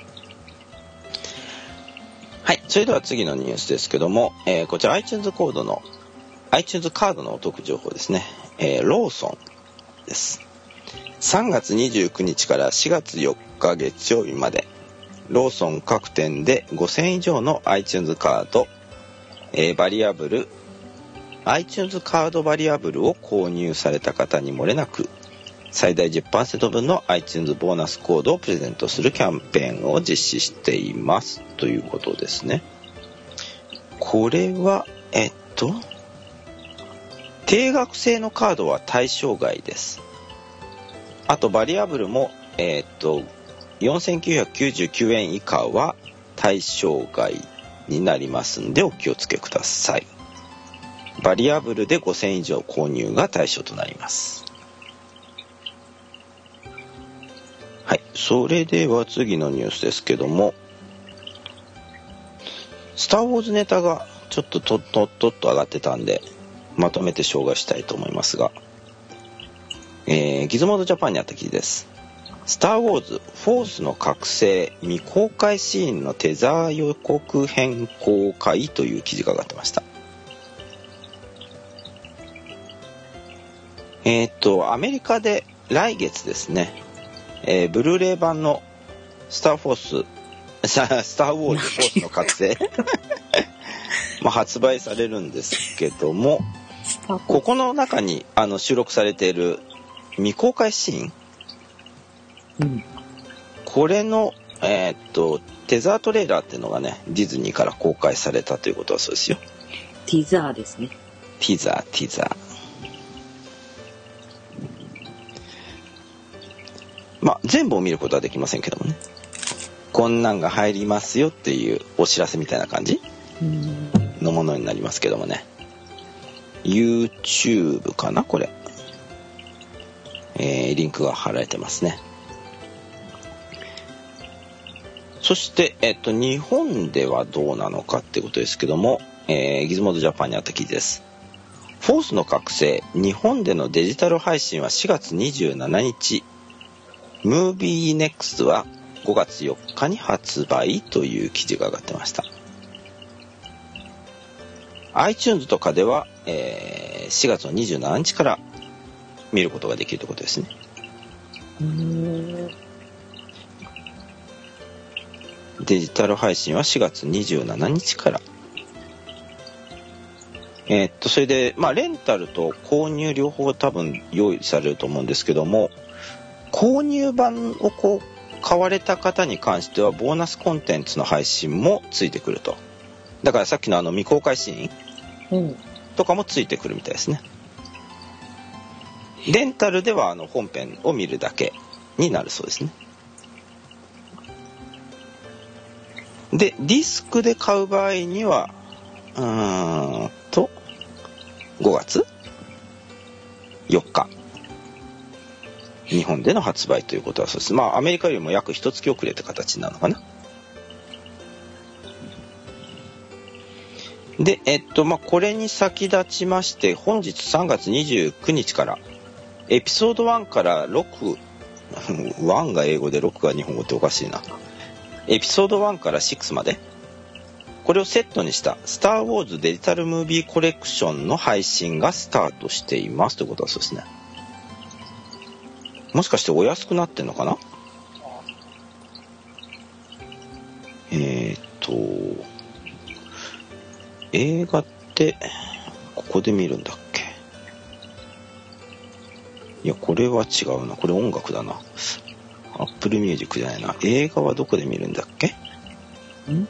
はい、それでは次のニュースですけども、えー、こちら iTunes コードの iTunes カードのお得情報ですね。えー、ローソンです。さんがつにじゅうくにちからしがつよっか月曜日まで、ローソン各店でごせん以上の iTunes カード、えー、バリアブル iTunes カードバリアブルを購入された方に漏れなく最大 じゅっパーセント 分の iTunes ボーナスコードをプレゼントするキャンペーンを実施していますということですね。これはえっと定額制のカードは対象外です。あとバリアブルもえっとよんせんきゅうひゃくきゅうじゅうきゅうえん以下は対象外になりますんでお気をつけください。バリアブルでごせん以上購入が対象となります。はい、それでは次のニュースですけども、スターウォーズネタがちょっととっとっとっと上がってたんでまとめて紹介したいと思いますが、えー、ギズモードジャパンにあった記事です。スターウォーズフォースの覚醒未公開シーンのテザー予告編公開という記事が上がってました。えっとアメリカで来月ですね、えー、ブルーレイ版のスターフォーススターウォーズフォースの覚醒まあ発売されるんですけども、ここの中にあの収録されている未公開シーン、うん、これの、えー、っとテザートレーラーっていうのがねディズニーから公開されたということはそうですよ。 ティザーですね。 ティザーティザーまあ全部を見ることはできませんけどもね、こんなんが入りますよっていうお知らせみたいな感じのものになりますけどもね。 YouTube かなこれ、えー、リンクが貼られてますね。そして、えっと、日本ではどうなのかってことですけども、えー、ギズモードジャパンにあった記事です。フォースの覚醒、日本でのデジタル配信はしがつにじゅうしちにち、ムービーネクストはごがつよっかに発売という記事が上がってました。iTunes とかでは、えー、しがつのにじゅうしちにちから見ることができるということですね。うーん、デジタル配信はしがつにじゅうしちにちから。えー、っとそれでまあレンタルと購入両方多分用意されると思うんですけども、購入版をこう買われた方に関してはボーナスコンテンツの配信もついてくると。だからさっきのあの未公開シーンとかもついてくるみたいですね。レンタルではあの本編を見るだけになるそうですね。 でディスクで買う場合にはうーんとごがつよっか日本での発売ということはそうです。まあアメリカよりも約一月遅れって形なのかな。でえっとまあこれに先立ちまして本日さんがつにじゅうくにちからエピソードワンからろくワンが英語でろくが日本語っておかしいな。エピソードワンからろくまでこれをセットにしたスターウォーズデジタルムービーコレクションの配信がスタートしていますということはそうですね。もしかしてお安くなってんのかな。えーっと映画ってここで見るんだっけ。いやこれは違うな。これ音楽だな。アップルミュージックじゃないな。映画はどこで見るんだっけ。ん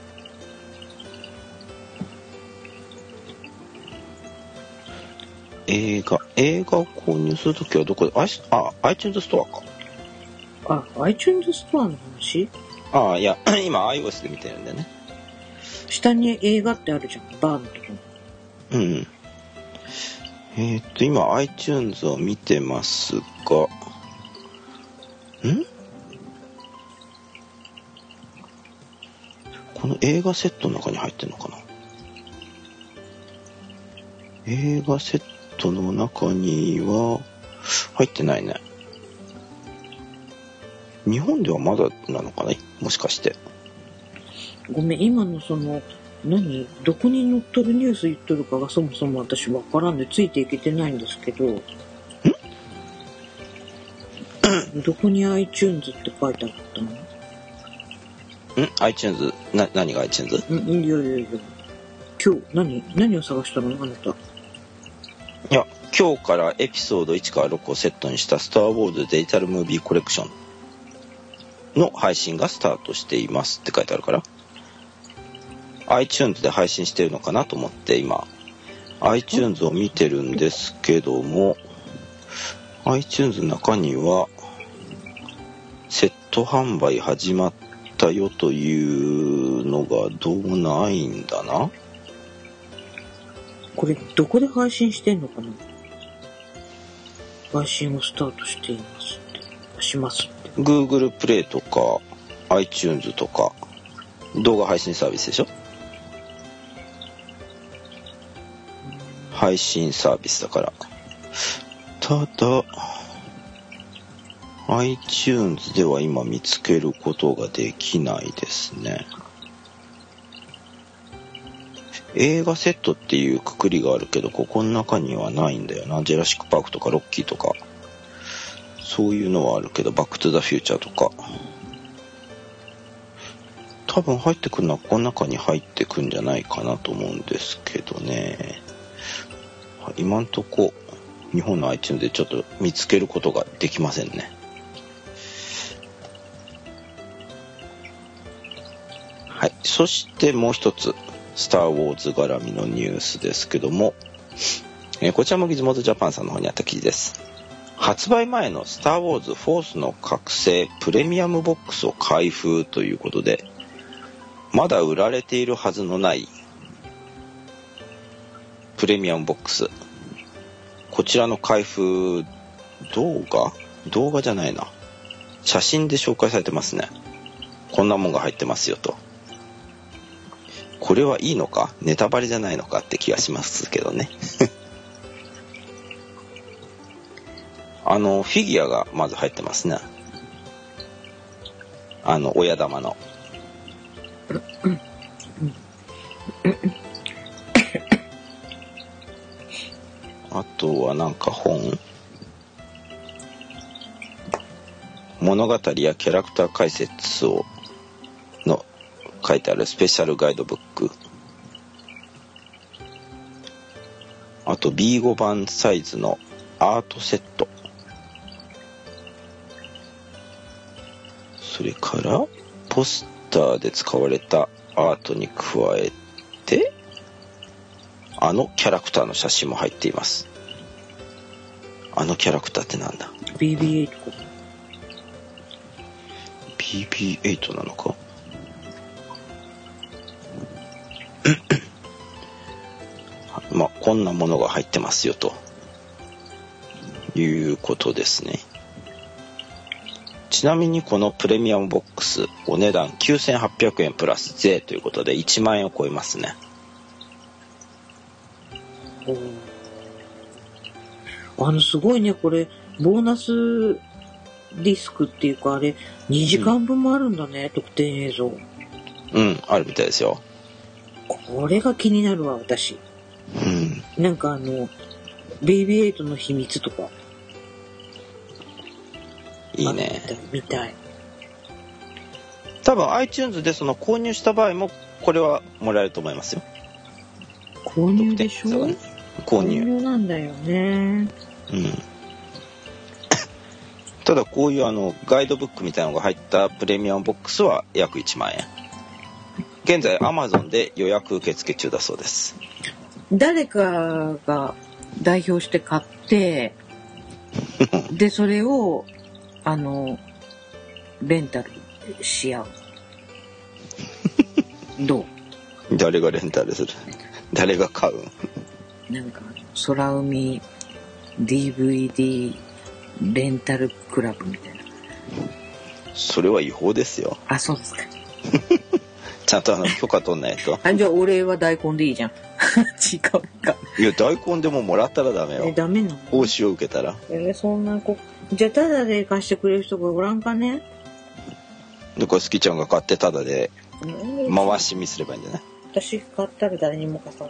映画映画を購入するときはどこで、ああ iTunes ストアか。 あ iTunes ストアの話。 ああいや今 iOS で見てるんだよね。 下に映画ってあるじゃんバーのところ。 うんえー、っと今 iTunes を見てますがんこの映画セットの中に入ってんのかな。映画セットの中には入ってないね。日本ではまだなのかなもしかして。 ごめん今のその何どこに載っとるニュース言っとるかがそもそも私わからんでついていけてないんですけど。んどこに iTunes って書いてあったの？ ん iTunes な何が iTunes？ んいやいやいや今日何何を探したのあなた。 いや今日からエピソードいちからろくをセットにしたスターウォーズデジタルムービーコレクションの配信がスタートしていますって書いてあるから iTunes で配信してるのかなと思って今 iTunes を見てるんですけども iTunes の中にはセット販売始まったよというのがどうもないんだな。 これどこで配信してんのかな。配信をスタートしていますってしますって Google プレイとか iTunes とか動画配信サービスでしょ。配信サービスだから。ただ iTunes では今見つけることができないですね。映画セットっていうくくりがあるけどここの中にはないんだよな。ジェラシックパークとかロッキーとかそういうのはあるけどバックトゥザフューチャーとか多分入ってくるのはこの中に入ってくんじゃないかなと思うんですけどね。今んとこ日本の iTunes でちょっと見つけることができませんね。はい。そしてもう一つスターウォーズ絡みのニュースですけども、えー、こちらもギズモードジャパンさんの方にあった記事です。発売前のスターウォーズフォースの覚醒プレミアムボックスを開封ということでまだ売られているはずのないプレミアムボックスこちらの開封動画動画じゃないな写真で紹介されてますね。こんなもんが入ってますよと。これはいいのかネタバレじゃないのかって気がしますけどねあのフィギュアがまず入ってますね。あの親玉のあとはなんか本物語やキャラクター解説をの書いてあるスペシャルガイドブックあと ビーファイブ 版サイズのアートセットそれからポスターで使われたアートに加えてあのキャラクターの写真も入っています。あのキャラクターってなんだビービーエイト かビービーエイト なのかこんなものが入ってますよということですね。ちなみにこのプレミアムボックスお値段きゅうせんはっぴゃくえんプラス税ということでいちまんえんを超えますね。 あのすごいね、これボーナスディスクっていうかあれにじかんぶんもあるんだね、うん、特典映像。 うん、あるみたいですよ。 これが気になるわ私。うん。なんかあのベイビーエイトの秘密とか。 いいね。 見たい。 多分 iTunes でその購入した場合もこれはもらえると思いますよ。 購入でしょ？ ね、購入。 購入なんだよね。 うん。ただこういうあのガイドブックみたいなのが入ったプレミアムボックスは約いちまんえん。現在 Amazon で予約受付中だそうです。 誰かが代表して買ってでそれをあのレンタルし合う。どう？ 誰がレンタルする？誰が買う？ なんか空海 ディーブイディー レンタルクラブみたいな。 それは違法ですよ。 あ、そうですか。 ちゃんとあの許可取んないと。 あ、じゃあ俺は大根でいいじゃん。違うか。 いや大根でももらったらダメよ。 え、ダメなの？ 報酬を受けたら。 え、そんなこ。じゃあタダで貸してくれる人がおらんかね？ でこれ好きちゃんが買ってタダで回し見すればいいんじゃない？ 私買ったら誰にも貸さない。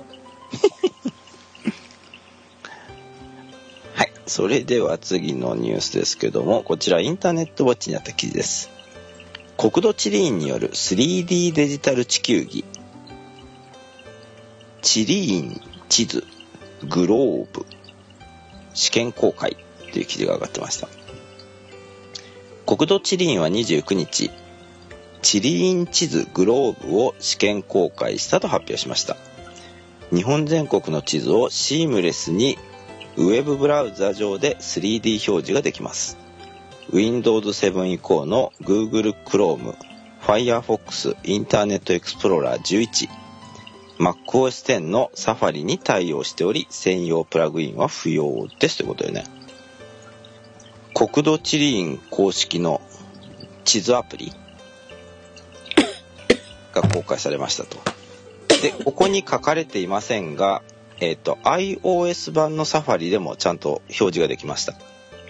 はい、それでは次のニュースですけども、こちらインターネットウォッチにあった記事です。国土地理院による スリーディー デジタル地球儀地理院地図グローブ試験公開という記事が上がってました。国土地理院はにじゅうくにち地理院地図グローブを試験公開したと発表しました。日本全国の地図をシームレスにウェブブラウザ上で スリーディー 表示ができます。ウィンドウズセブン 以降の Google Chrome、Firefox、インターネットエクスプローラーじゅういち、Mac オーエステン の Safari に対応しており、専用プラグインは不要ですということでね。国土地理院公式の地図アプリが公開されましたと。で、ここに書かれていませんが、えっと、iOS 版の Safari でもちゃんと表示ができました。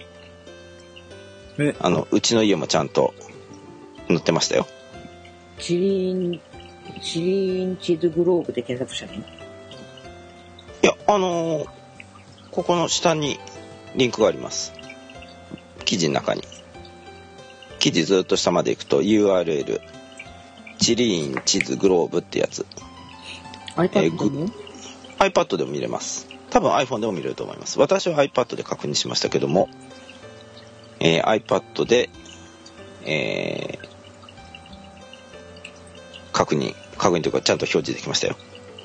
えあのうちの家もちゃんと載ってましたよ。 地理院地理院地図グローブで検索したの？いや、あのー、ここの下にリンクがあります。記事の中に記事ずっと下まで行くと ユーアールエル 地理院地図グローブってやつ iPad でも、 えー、iPad でも見れます。多分 iPhone でも見れると思います。私は iPad で確認しましたけども、えー、iPad で、えー、確認確認というかちゃんと表示できましたよ。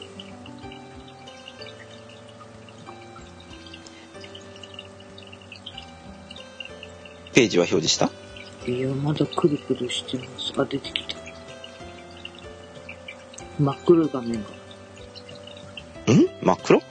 ページは表示した？ いや、まだくるくるしてます。あ、出てきた。真っ黒い画面が。ん？ 真っ黒？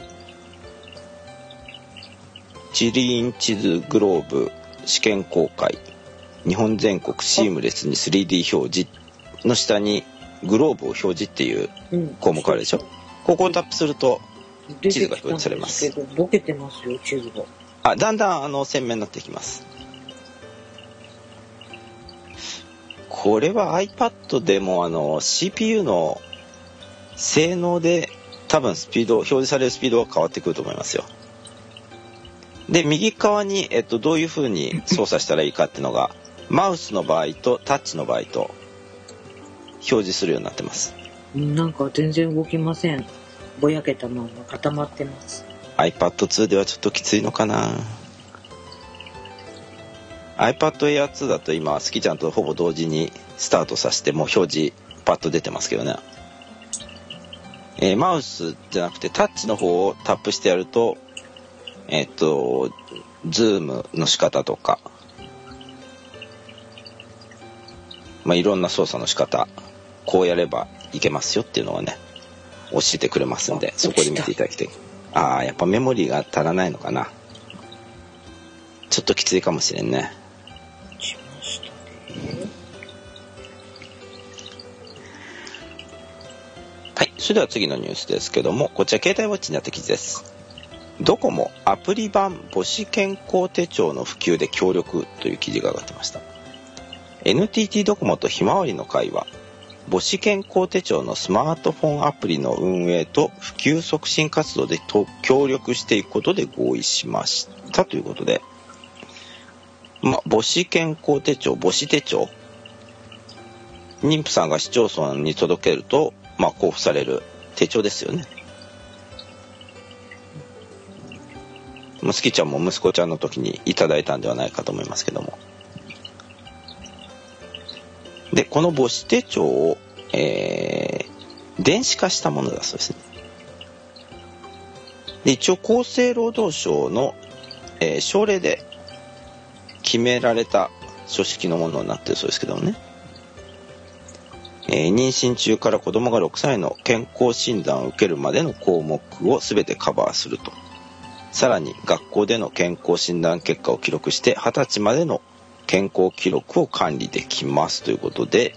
地理院地図グローブ試験公開日本全国シームレスに スリーディー 表示の下にグローブを表示っていう項目あるでしょ、うん、ここをタップすると地図が表示されます。 ボケてますよ、地図が。 あ、だんだんあの鮮明になってきます。これは iPad でもあの シーピーユー の性能で多分スピード表示されるスピードが変わってくると思いますよ。で、右側に、えっと、どういう風に操作したらいいかっていうのがマウスの場合とタッチの場合と表示するようになってます。 なんか全然動きません。ぼやけたまま固まってます。 アイパッドツー ではちょっときついのかな。 iPad Air ツーだと今スキちゃんとほぼ同時にスタートさせてもう表示パッと出てますけどね、えー、マウスじゃなくてタッチの方をタップしてやるとえっとズームの仕方とか、まあ、いろんな操作の仕方こうやればいけますよっていうのをね教えてくれますんで、そこで見ていただきたい。 ああ、やっぱメモリーが足らないのかな。ちょっときついかもしれんね。 しましたね。 はい、それでは次のニュースですけども、こちら携帯ウォッチにあった記事です。ドコモアプリ版母子健康手帳の普及で協力という記事が上がってました。 エヌティーティー ドコモとひまわりの会は母子健康手帳のスマートフォンアプリの運営と普及促進活動でと協力していくことで合意しましたということで、まあ、母子健康手帳、母子手帳、妊婦さんが市町村に届けると、まあ、交付される手帳ですよね。むすきちゃんも息子ちゃんの時にいただいたんではないかと思いますけども。で、この母子手帳を、えー、電子化したものだそうですね。で、一応厚生労働省の、えー、省令で決められた書式のものになっているそうですけどもね。えー、妊娠中から子供がろくさいの健康診断を受けるまでの項目を全てカバーすると。さらに学校での健康診断結果を記録してはたちまでの健康記録を管理できますということで、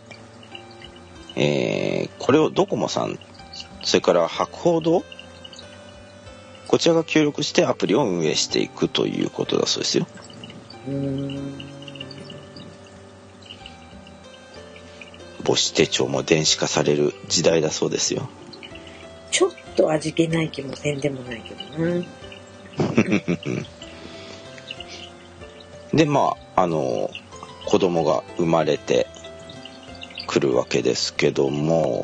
えー、これをドコモさん、それから博報堂、こちらが協力してアプリを運営していくということだそうですよ。 うーん。 母子手帳も電子化される時代だそうですよ。 ちょっと味気ない気もせんでもないけどな。 で、まああの子供が生まれてくるわけですけども、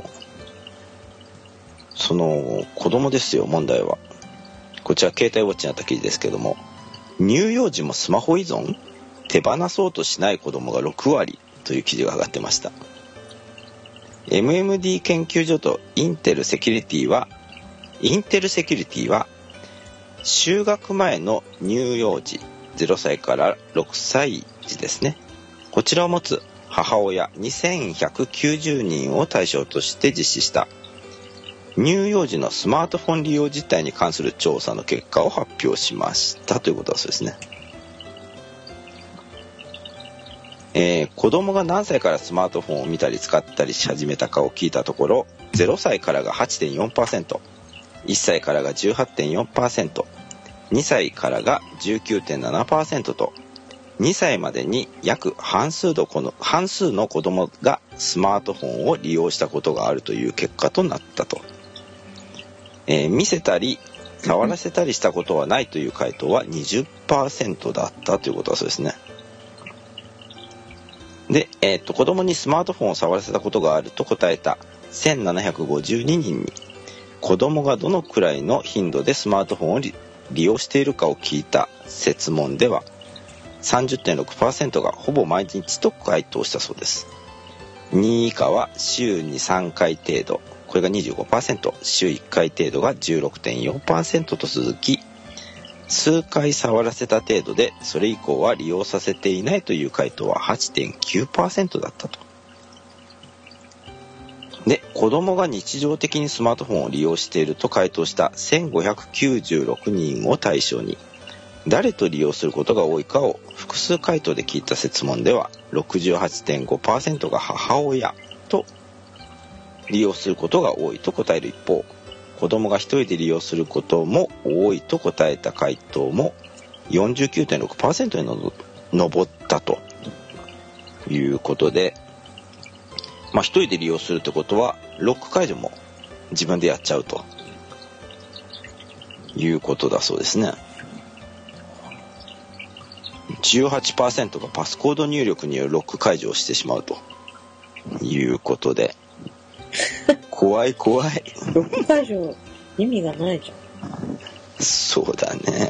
その子供ですよ、問題は。こちら携帯ウォッチにあった記事ですけども、乳幼児もスマホ依存、手放そうとしない子供がろくわりという記事が上がってました。 エムエムディー 研究所とインテルセキュリティはインテルセキュリティは就学前の乳幼児ゼロさいからろくさい児ですね、こちらを持つ母親にせんひゃくきゅうじゅうにんを対象として実施した乳幼児のスマートフォン利用実態に関する調査の結果を発表しましたということだそうですね。えー、子供が何歳からスマートフォンを見たり使ったりし始めたかを聞いたところ、ゼロさいからが はちてんよんパーセント、いっさいからが じゅうはちてんよんパーセント、にさいからが じゅうきゅうてんななパーセント と、にさいまでに約半数のこの半数の子供がスマートフォンを利用したことがあるという結果となったと。えー、見せたり触らせたりしたことはないという回答は にじゅっパーセント だったということだそうですね。で、えー、っと子供にスマートフォンを触らせたことがあると答えたせんななひゃくごじゅうににんに、子供がどのくらいの頻度でスマートフォンを 利, 利用しているかを聞いた設問では さんじゅってんろくパーセント がほぼ毎日と回答したそうです。にい以下は週にさんかい程度、これが にじゅうごパーセント、週いっかい程度が じゅうろくてんよんパーセント と続き、数回触らせた程度でそれ以降は利用させていないという回答は はちてんきゅうパーセント だったと。で、子供が日常的にスマートフォンを利用していると回答したせんごひゃくきゅうじゅうろくにんを対象に、誰と利用することが多いかを複数回答で聞いた設問では ろくじゅうはちてんごパーセント が母親と利用することが多いと答える一方、子供が一人で利用することも多いと答えた回答も よんじゅうきゅうてんろくパーセント に上ったということで、まあ一人で利用するってことはロック解除も自分でやっちゃうということだそうですね。じゅうはちパーセント がパスコード入力によるロック解除をしてしまうということで怖い怖い。 ロック解除意味がないじゃん。 そうだね。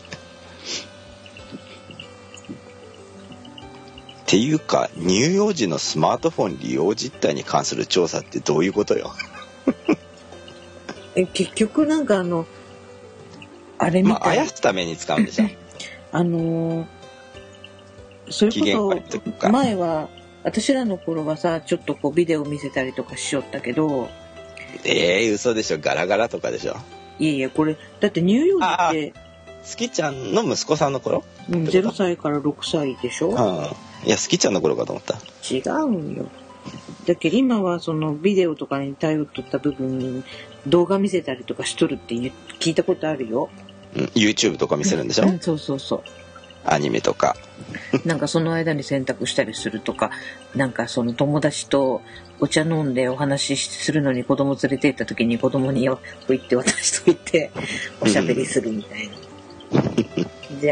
っていうか、乳幼児のスマートフォン利用実態に関する調査ってどういうことよ。 え結局なんかあのあれみたい、 まあ、あやすために使うんでしょ。 あのー、それこそ前は私らの頃はさ、ちょっとこうビデオ見せたりとかしよったけど、 えー、嘘でしょ、ガラガラとかでしょ。 いやいやこれだって乳幼児ってスキちゃんの息子さんの頃、 うん、ゼロさいからろくさいでしょ。 あいやスキちゃんの頃かと思った。 違うんよ。だけど今はそのビデオとかに頼っとった部分に動画見せたりとかしとるって聞いたことあるよ。 うん、YouTube とか見せるんでしょ、 うん、そうそうそう。 アニメとかなんかその間に洗濯したりするとか、なんかその友達とお茶飲んでお話しするのに子供連れて行った時に子供によこ行って私と行っておしゃべりするみたいな、うん、で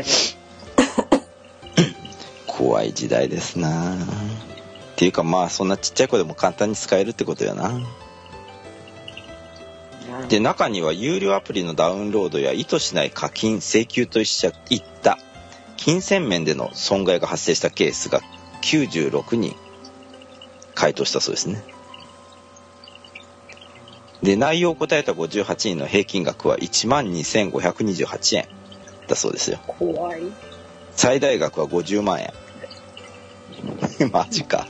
怖い時代ですなっていうか、まあそんなちっちゃい子でも簡単に使えるってことやな。で中には有料アプリのダウンロードや意図しない課金請求といった金銭面での損害が発生したケースがきゅうじゅうろくにん回答したそうですね。で内容を答えたごじゅうはちにんの平均額はいちまんにせんごひゃくにじゅうはちえんだそうですよ。 怖い。 最大額はごじゅうまんえんマジか。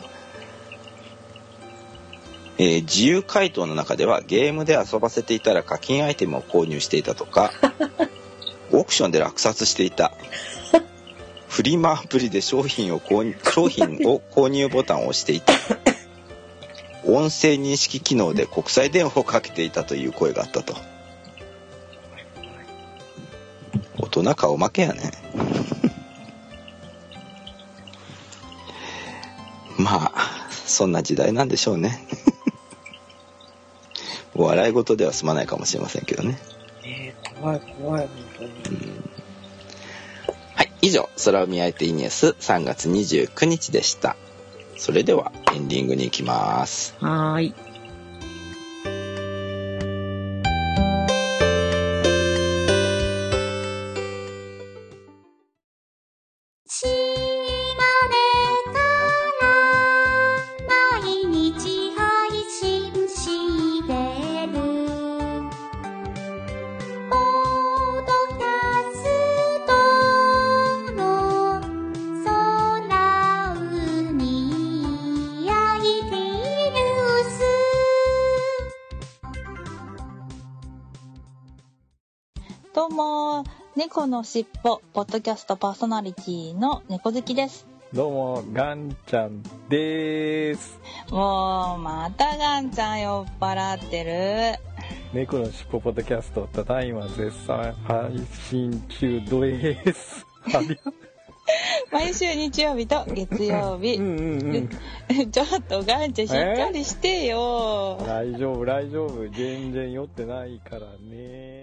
えー、自由回答の中ではゲームで遊ばせていたら課金アイテムを購入していたとかオークションで落札していた、フリマアプリで商品を購入、商品を購入ボタンを押していた、音声認識機能で国際電話をかけていたという声があったと。大人顔負けやねまあそんな時代なんでしょうね笑い事では済まないかもしれませんけどね。 えー、怖い怖い本当に、うん、 はい、以上空海相手イニエスさんがつにじゅうくにちでした。それではエンディングに行きます。 はーい。 どうも、猫のしっぽポッドキャストパーソナリティの猫好きです。 どうもガンちゃんです。 もうまたガンちゃん酔っ払ってる。 猫のしっぽポッドキャストただいま絶賛配信中です。 毎週日曜日と月曜日。うんうんうん、ちょっとガンちゃんしっかりしてよ。 大丈夫大丈夫、全然酔ってないからね。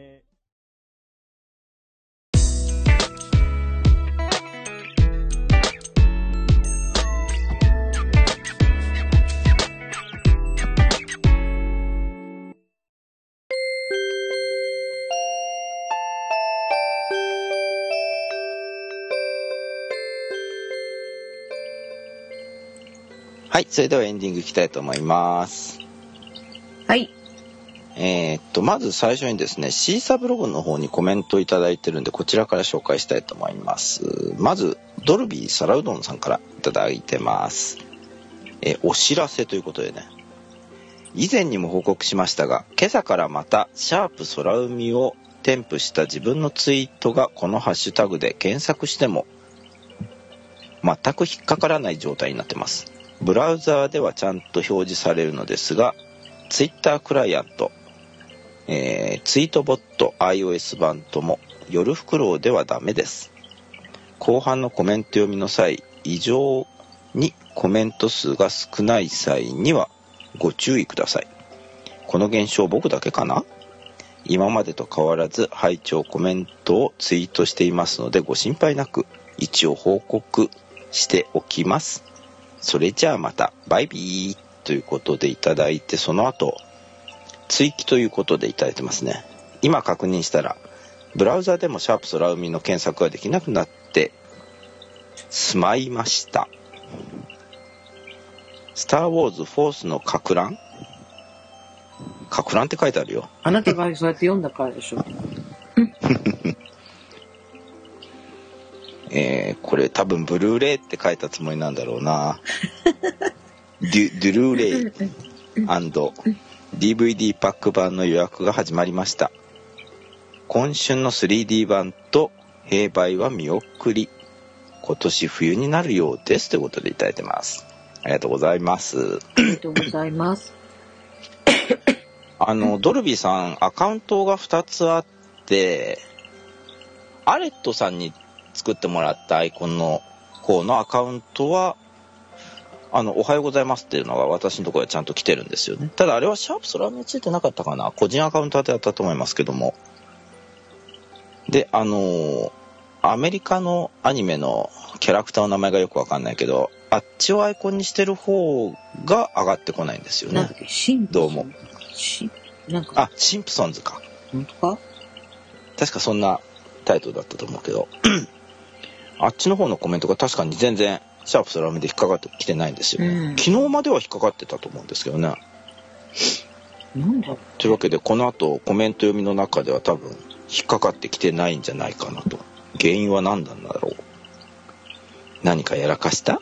はい、それではエンディングいきたいと思います。 はい。 えー、っとまず最初にですね、シーサブログの方にコメントいただいてるんで、こちらから紹介したいと思います。まずドルビー皿うどんさんからいただいてます。えー、お知らせということでね、以前にも報告しましたが、今朝からまたシャープ空海を添付した自分のツイートがこのハッシュタグで検索しても全く引っかからない状態になってます。ブラウザーではちゃんと表示されるのですが、ツイッタークライアント、えー、ツイートボット iOS 版とも夜フクロウではダメです。後半のコメント読みの際、異常にコメント数が少ない際にはご注意ください。この現象僕だけかな？今までと変わらず拝聴コメントをツイートしていますので、ご心配なく一応報告しておきます。それじゃあまたバイビーということでいただいて、その後追記ということでいただいてますね。今確認したらブラウザでもシャープ空海の検索ができなくなってしまいました。スターウォーズフォースのか乱か乱って書いてあるよ。 あなたがそうやって読んだからでしょえー、これ多分ブルーレイって書いたつもりなんだろうなデュ, デュルーレイ&ディーブイディー パック版の予約が始まりました。 今春の スリーディー 版と併売は見送り、今年冬になるようですということでいただいてます。ありがとうございます。 ありがとうございます。 あのドルビーさんアカウントがふたつあって、アレットさんに作ってもらったアイコンの方のアカウントはあのおはようございますっていうのが私のところでちゃんと来てるんですよね。ただあれはシャープ空についてなかったかな、個人アカウントでやったと思いますけども、であのアメリカのアニメのキャラクターの名前がよくわかんないけど、あっちをアイコンにしてる方が上がってこないんですよね。 なんだっけ、シンプどうもシなんかあシンプソンズか、 本当か、 確かそんなタイトルだったと思うけどあっちの方のコメントが確かに全然シャープスラムで引っかかってきてないんですよね、うん、昨日までは引っかかってたと思うんですけどね。 なんだというわけでこの後コメント読みの中では多分引っかかってきてないんじゃないかなと。原因は何なんだろう、何かやらかした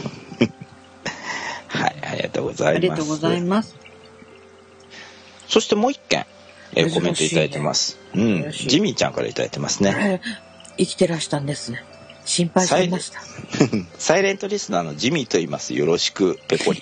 はい、ありがとうございます。 ありがとうございます。 そしてもう一件、えー、コメントいただいてます、ね、うん、ジミーちゃんからいただいてますね。 生きてらしたんですね。心配していました。 サイレントリスナーのジミーと言います。よろしくペコリ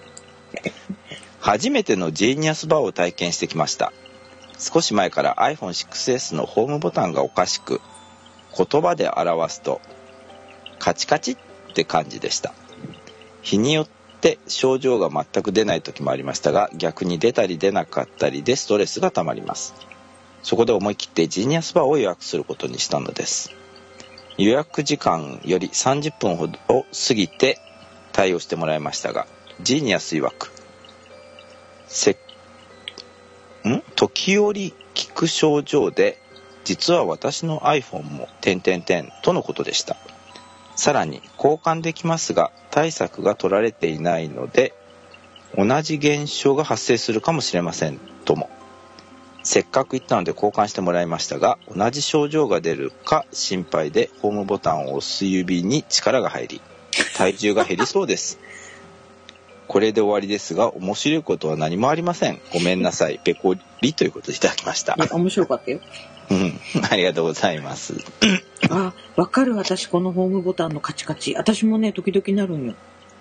初めてのジーニアスバーを体験してきました。少し前から アイフォンシックスエス のホームボタンがおかしく、言葉で表すとカチカチって感じでした。日によって症状が全く出ない時もありましたが、逆に出たり出なかったりでストレスがたまります。そこで思い切ってジーニアスバーを予約することにしたのです。予約時間よりさんじゅっぷんほど過ぎて対応してもらいましたが、ジーニアス曰くせん時折聞く症状で、実は私の iPhone も点々点とのことでした。さらに交換できますが対策が取られていないので同じ現象が発生するかもしれませんとも。せっかく言ったので交換してもらいましたが、同じ症状が出るか心配でホームボタンを押す指に力が入り体重が減りそうです。これで終わりですが面白いことは何もありません。ごめんなさいペコリということでいただきました。 いや面白かったよ。 うん、ありがとうございます。 あ、わかる。私このホームボタンのカチカチ、私もね時々なるんよ。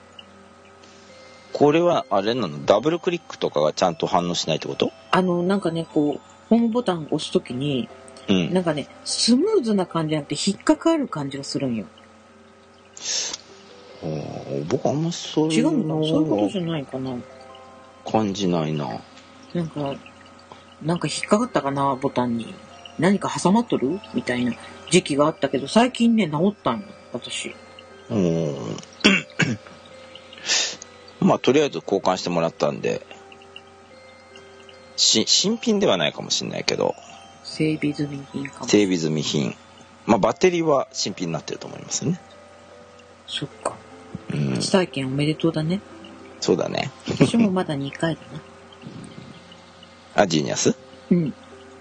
これはあれなの、ダブルクリックとかがちゃんと反応しないってこと？あのなんかね、こうホームボタンを押すときに、うん、なんかねスムーズな感じじゃなくて引っかかる感じがするんよ。 僕あんまそういう違うの、そういうことじゃないかな。 感じないな。 なんかなんか引っかかったかな、ボタンに何か挟まっとるみたいな時期があったけど、最近ね治ったんよ私。 うん。まあとりあえず交換してもらったんで、し新品ではないかもしれないけど整備済み品かも。 整備済み品。まあバッテリーは新品になってると思いますね。 そっか。うん。初体験おめでとうだね。 そうだね。 私もまだにかいだな。あ、ジーニアス？ うん。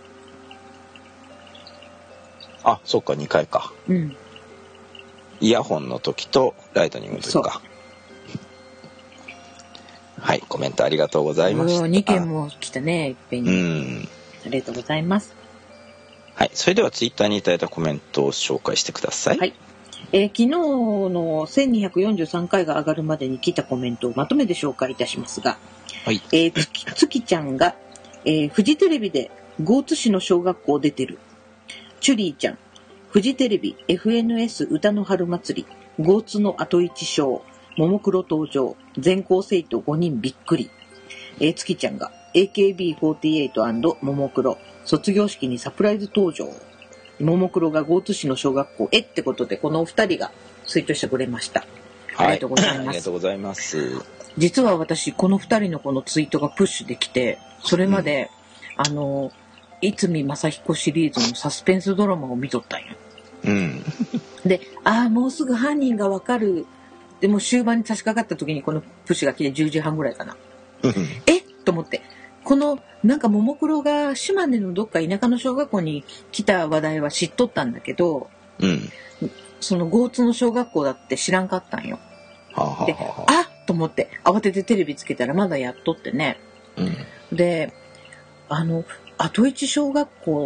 あ、そっか、にかいか。 うん。 イヤホンの時とライトニングの時か。はい、コメントありがとうございました。 にけんも来たね、いっぺんに。 うん。 ありがとうございます。 はい、それではツイッターにいただいたコメントを紹介してください。 はい。えー、昨日のせんにひゃくよんじゅうさんかいが上がるまでに来たコメントをまとめて紹介いたしますが、 はい。 えー、つき、つきちゃんが、えー、フジテレビで江津市の小学校出てる。チュリーちゃん、フジテレビ エフエヌエス 歌の春祭り、江津の後一章、ももクロ登場、全校生徒ごにんびっくり。えー、つきちゃんが エーケービーフォーティーエイト& ももクロ卒業式にサプライズ登場。ももクロが江津市の小学校へってことで、このお二人がツイートしてくれました。ありがとうございます。 はい、ありがとうございます。 実は私この二人のこのツイートがプッシュできて、それまで、うん、あの逸見正彦シリーズのサスペンスドラマを見とったんよ。 うん、 で、ああもうすぐ犯人がわかる。でも終盤に差し掛かった時にこのプッシュが来てじゅうじはんぐらいかな。えっと思って、このなんかももクロが島根のどっか田舎の小学校に来た話題は知っとったんだけど、 うん、 その江津の小学校だって知らんかったんよ。 はあはあ、 で、あっと思って慌ててテレビつけたらまだやっとってね。 うん、 で、あの後一小学校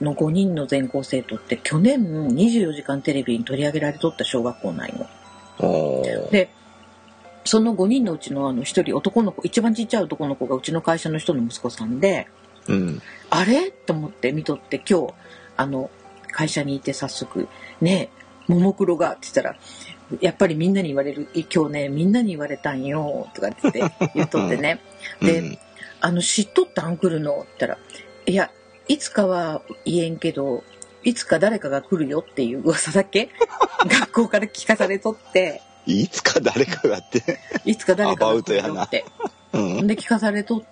のごにんの全校生徒って去年にじゅうよじかんテレビに取り上げられとった小学校ないの。でそのごにんのうちのあのひとり男の子、一番ちっちゃい男の子がうちの会社の人の息子さんで、うん、あれと思って見とって今日あの会社にいて早速ねえももクロがって言ったらやっぱりみんなに言われる今日ねみんなに言われたんよとかって言っとってねで、うん、あの知っとったん来るのって言ったらいやいつかは言えんけどいつか誰かが来るよっていう噂だけ学校から聞かされとっていつか誰かがっていつか誰かが来るよって、うん、で聞かされとって、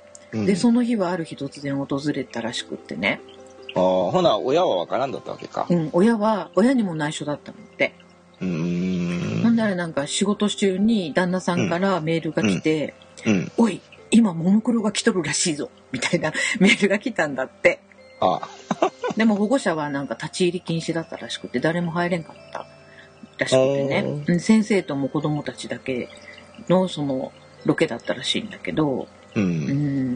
うん、でその日はある日突然訪れたらしくってねあほな親は分からんだったわけか、 うん、親は親にも内緒だったのってうーんなんであれなんか仕事中に旦那さんからメールが来て、うんうん、おい今ももクロが来とるらしいぞみたいなメールが来たんだってああでも保護者はなんか立ち入り禁止だったらしくて誰も入れんかったらしくてね先生とも子供たちだけのそのロケだったらしいんだけどうん、うん、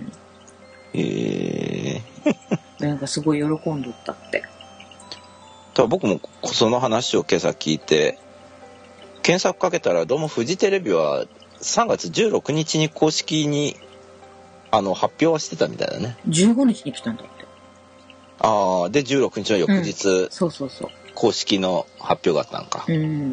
えー、なんかすごい喜んどったってだ僕もその話を今朝聞いて検索かけたらどうもフジテレビはさんがつじゅうろくにちに公式にあの発表はしてたみたいだねじゅうごにちに来たんだってああでじゅうろくにちの翌日、うん、 そうそうそう公式の発表があったんか、うん、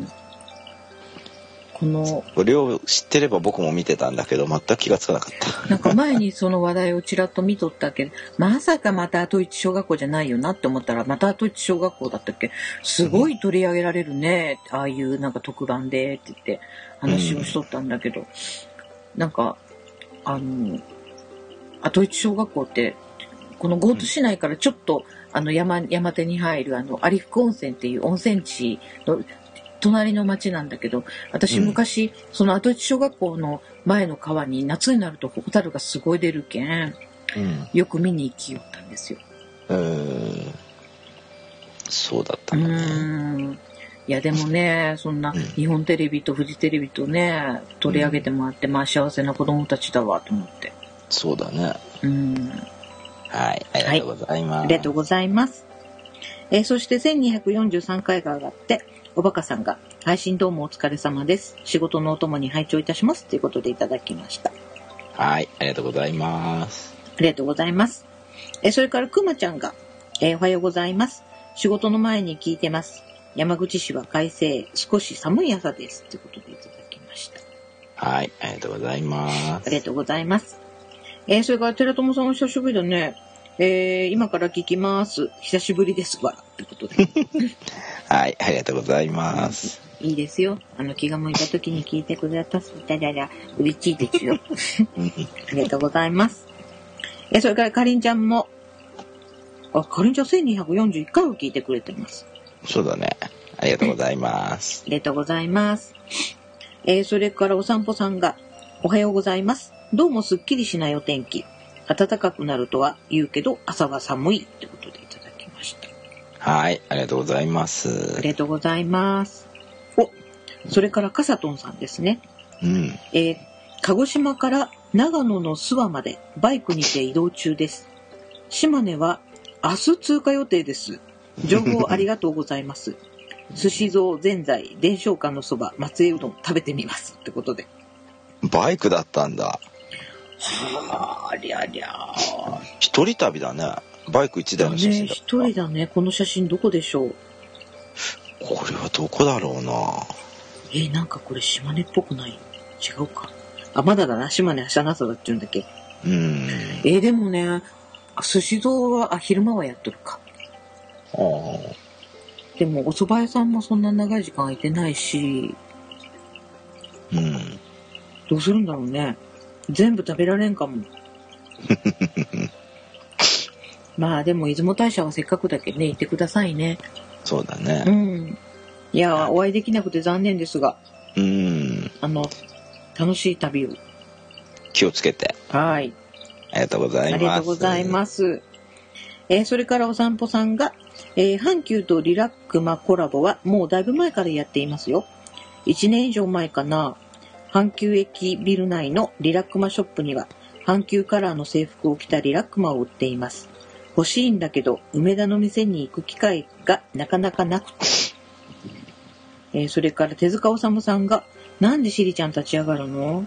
このこれを知ってれば僕も見てたんだけど全く気がつかなかったなんか前にその話題をちらっと見とったけどまさかまた後一小学校じゃないよなって思ったらまた後一小学校だったっけすごい取り上げられるね、うん、ああいうなんか特番でって言って話をしとったんだけど、うん、なんかあの後一小学校ってこの江津市内からちょっと、うん、あの 山, 山手に入るあの有福温泉っていう温泉地の隣の町なんだけど私昔、うん、その後一小学校の前の川に夏になるとホタルがすごい出るけん、うん、よく見に行きよったんですよ。 えー、そうだったんだね。うんいやでもねそんな日本テレビとフジテレビとね取り上げてもらって、うん、まあ幸せな子供たちだわと思って。 そうだね。うんはいありがとうございます。はい、 ありがとうございます。えー、そしてせんにひゃくよんじゅうさんかいが上がっておばかさんが配信どうもお疲れ様です。仕事のお供に拝聴いたしますということでいただきました。 はいありがとうございます。 ありがとうございます。えー、それからくまちゃんが、えー、おはようございます。仕事の前に聞いてます。山口市は快晴少し寒い朝ですということでいただきました。 はいありがとうございます。 ありがとうございます。えー、それから寺友さんお久しぶりだね。えー、今から聞きます。久しぶりですわってことで。 はいありがとうございます。 いいですよ。あの気が向いた時に聞いてくれたすいたら嬉しいですよ。ありがとうございます。えー、それからかりんちゃんもあかりんちゃんせんにひゃくよんじゅういっかいを聞いてくれてます。 そうだね。ありがとうございます。 ありがとうございます。えー、それからお散歩さんがおはようございます。どうもすっきりしないお天気。暖かくなるとは言うけど朝は寒いってことでいただきました。 はいありがとうございます。 ありがとうございます。おそれからかさとんさんですね。うん。えー、鹿児島から長野の諏訪までバイクにて移動中です。島根は明日通過予定です。情報ありがとうございます。寿司蔵ぜんざい伝承館のそば松江うどん食べてみますってことで。 バイクだったんだ。 はありゃりゃ一人旅だね。バイク一台の写真だった。 一、ね、人だね。この写真どこでしょう。 これはどこだろうな。 えー、なんかこれ島根っぽくない？違うか。あまだだな。島根はしゃなさだって言うんだっけ。うん。えー、でもね寿司堂はあ昼間はやっとるか。ああ。でもお蕎麦屋さんもそんな長い時間空いてないし。うん。どうするんだろうね。全部食べられんかも。まあでも出雲大社はせっかくだけね行ってくださいね。 そうだね。 うん。いやお会いできなくて残念ですが。うん。あの楽しい旅を。 気をつけて。 はい。 ありがとうございます。 ありがとうございます。えー、それからお散歩さんが、えー、阪急とリラックマコラボはもうだいぶ前からやっていますよ。いちねん以上前かな。阪急駅ビル内のリラックマショップには阪急カラーの制服を着たリラックマを売っています。 欲しいんだけど梅田の店に行く機会がなかなかなくて、えー、それから手塚治虫さんがなんでしりちゃん立ち上がるの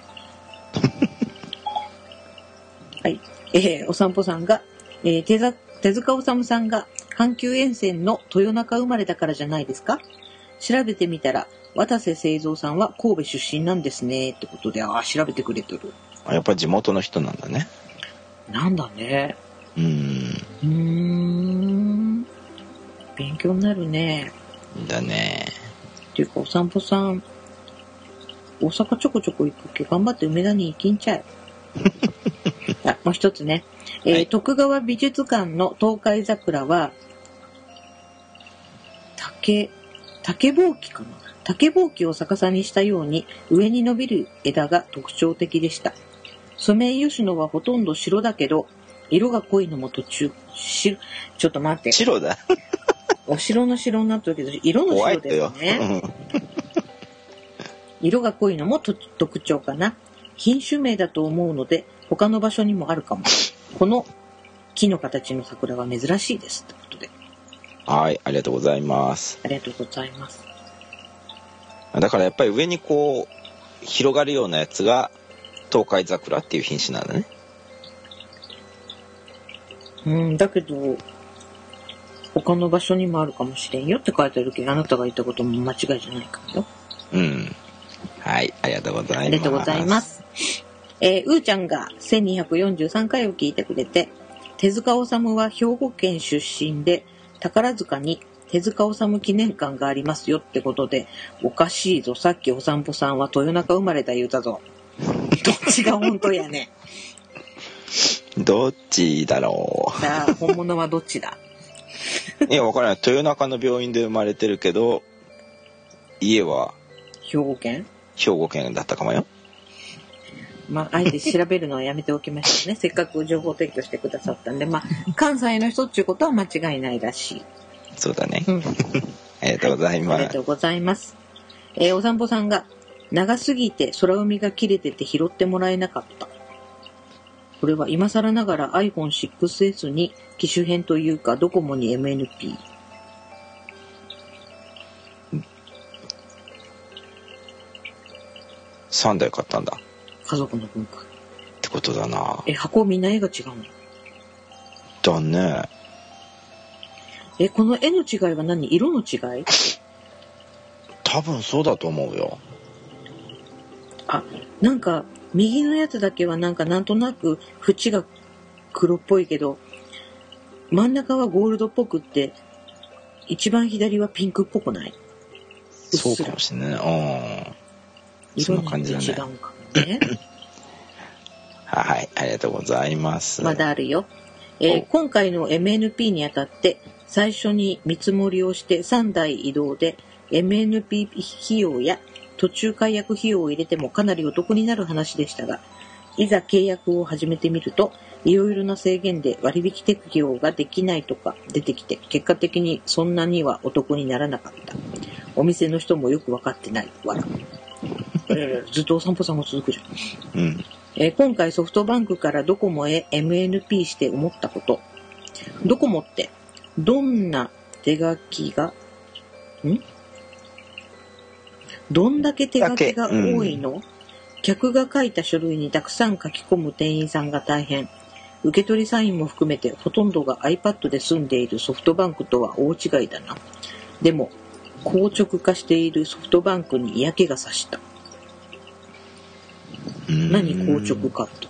はい、えー、お散歩さんが、えー、手, 手塚治虫さんが阪急沿線の豊中生まれだからじゃないですか。調べてみたら渡瀬製造さんは神戸出身なんですねってことで、ああ調べてくれてる。 やっぱり地元の人なんだね。 なんだね。 うーん。 うーん。勉強になるね。 だね。 っていうかお散歩さん、大阪ちょこちょこ行くけど頑張って梅田に行きんちゃい。あ、もう一つね。えーはい、徳川美術館の東海桜は竹竹ぼうきかな。竹ぼうきを逆さにしたように上に伸びる枝が特徴的でした。ソメイヨシノはほとんど白だけど色が濃いのも途中しちょっと待って。 白だ。 お城の城になってるけど色の白だよね。色が濃いのも特徴かな。品種名だと思うので他の場所にもあるかも。この木の形の桜は珍しいですということで。 はい、ありがとうございます。 ありがとうございます。 だからやっぱり上にこう広がるようなやつが東海桜っていう品種なんだね。 うん、だけど他の場所にもあるかもしれんよって書いてあるけど、あなたが言ったことも間違いじゃないかもよ。 うん。はい、ありがとうございます。 ありがとうございます。えー、うーちゃんがせんにひゃくよんじゅうさんかいを聞いてくれて、手塚治虫は兵庫県出身で宝塚に手塚治虫記念館がありますよってことで、おかしいぞ、さっきお散歩さんは豊中生まれだ言うたぞ。どっちが本当やね。 どっちだろう。 さあ本物はどっちだ。 いや、わからない。豊中の病院で生まれてるけど家は兵庫県兵庫県だったかもよ。 まあ、あえて調べるのはやめておきましたね。せっかく情報提供してくださったんで、まあ、関西の人っていうことは間違いないらしい。 そうだね。 うん、 ありがとうございます。 はい、ありがとうございます。えー、お散歩さんが、長すぎて空海が切れてて拾ってもらえなかった。これは今更ながら アイフォンシックスエス に機種変というか、ドコモに エムエヌピー。 さんだい買ったんだ。 家族の分かってことだな。 え、箱みんな絵が違うの？ だね。 え、この絵の違いは何？色の違い？ 多分そうだと思うよ。 あ、なんか右のやつだけはなんかなんとなく縁が黒っぽいけど、真ん中はゴールドっぽくって、一番左はピンクっぽくない？ そうかもしれない。うん。そんな感じだね。 色に違うかもね。 はい、ありがとうございます。 まだあるよ。えー、今回の エムエヌピー にあたって最初に見積もりをしてさんだい移動で エムエヌピー 費用や途中解約費用を入れてもかなりお得になる話でしたが、いざ契約を始めてみるといろいろな制限で割引適用ができないとか出てきて、結果的にそんなにはお得にならなかった。お店の人もよく分かってない。わら。ずっとお散歩さんも続くじゃん。うん。えー、今回ソフトバンクからドコモへ エムエヌピー して思ったこと。ドコモってどんな手書きがんどんだけ手書きが多いの、うん、客が書いた書類にたくさん書き込む店員さんが大変。受け取りサインも含めてほとんどが iPad で済んでいるソフトバンクとは大違いだな。でも硬直化しているソフトバンクに嫌気がさした。何硬直かと。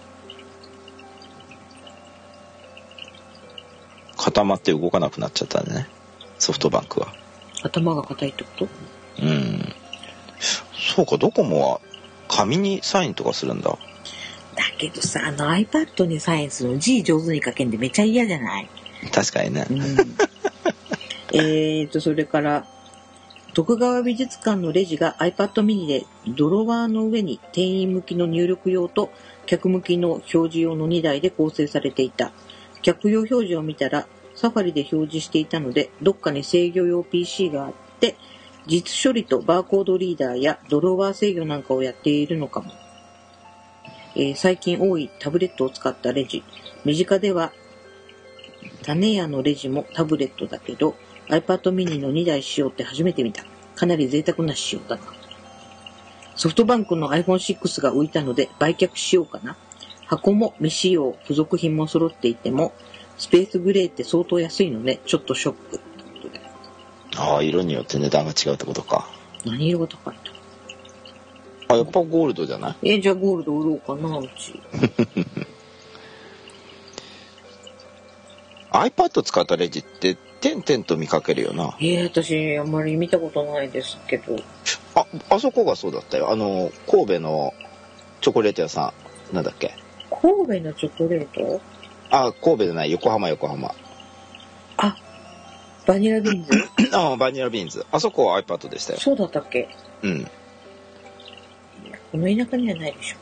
固まって動かなくなっちゃったね、ソフトバンクは。 頭が硬いってこと？ うん。そうか、ドコモは紙にサインとかするんだ。 だけどさ、あの iPad にサインするの字上手に書けんでめちゃ嫌じゃない？ 確かにね。うん、 えーとそれから徳川美術館のレジが iPad mini でドロワーの上に店員向きの入力用と客向きの表示用のにだいで構成されていた。客用表示を見たらサファリで表示していたので、どっかに制御用 ピーシー があって実処理とバーコードリーダーやドロワー制御なんかをやっているのかも。えー、最近多いタブレットを使ったレジ、身近では種屋のレジもタブレットだけど iPad mini のにだい仕様って初めて見た。かなり贅沢な仕様だな。ソフトバンクの アイフォンシックス が浮いたので売却しようかな。箱も未使用、付属品も揃っていてもスペースグレーって相当安いのね。ちょっとショック。 ああ、色によって値段が違うってことか。 何色が高いと。 あ、やっぱゴールドじゃない？ えー、じゃあゴールド売ろうかな、うち。 iPad 使ったレジって点々と見かけるよな。 えー、私あんまり見たことないですけど。 あ、あそこがそうだったよ。あの神戸のチョコレート屋さん、なんだっけ。 神戸のチョコレート？ あ、神戸じゃない、横浜横浜。 あ、バニラビーンズ？ あ、バニラビーンズ。あそこは iPad でしたよ。 そうだったっけ？ うん。 この田舎にはないでしょ。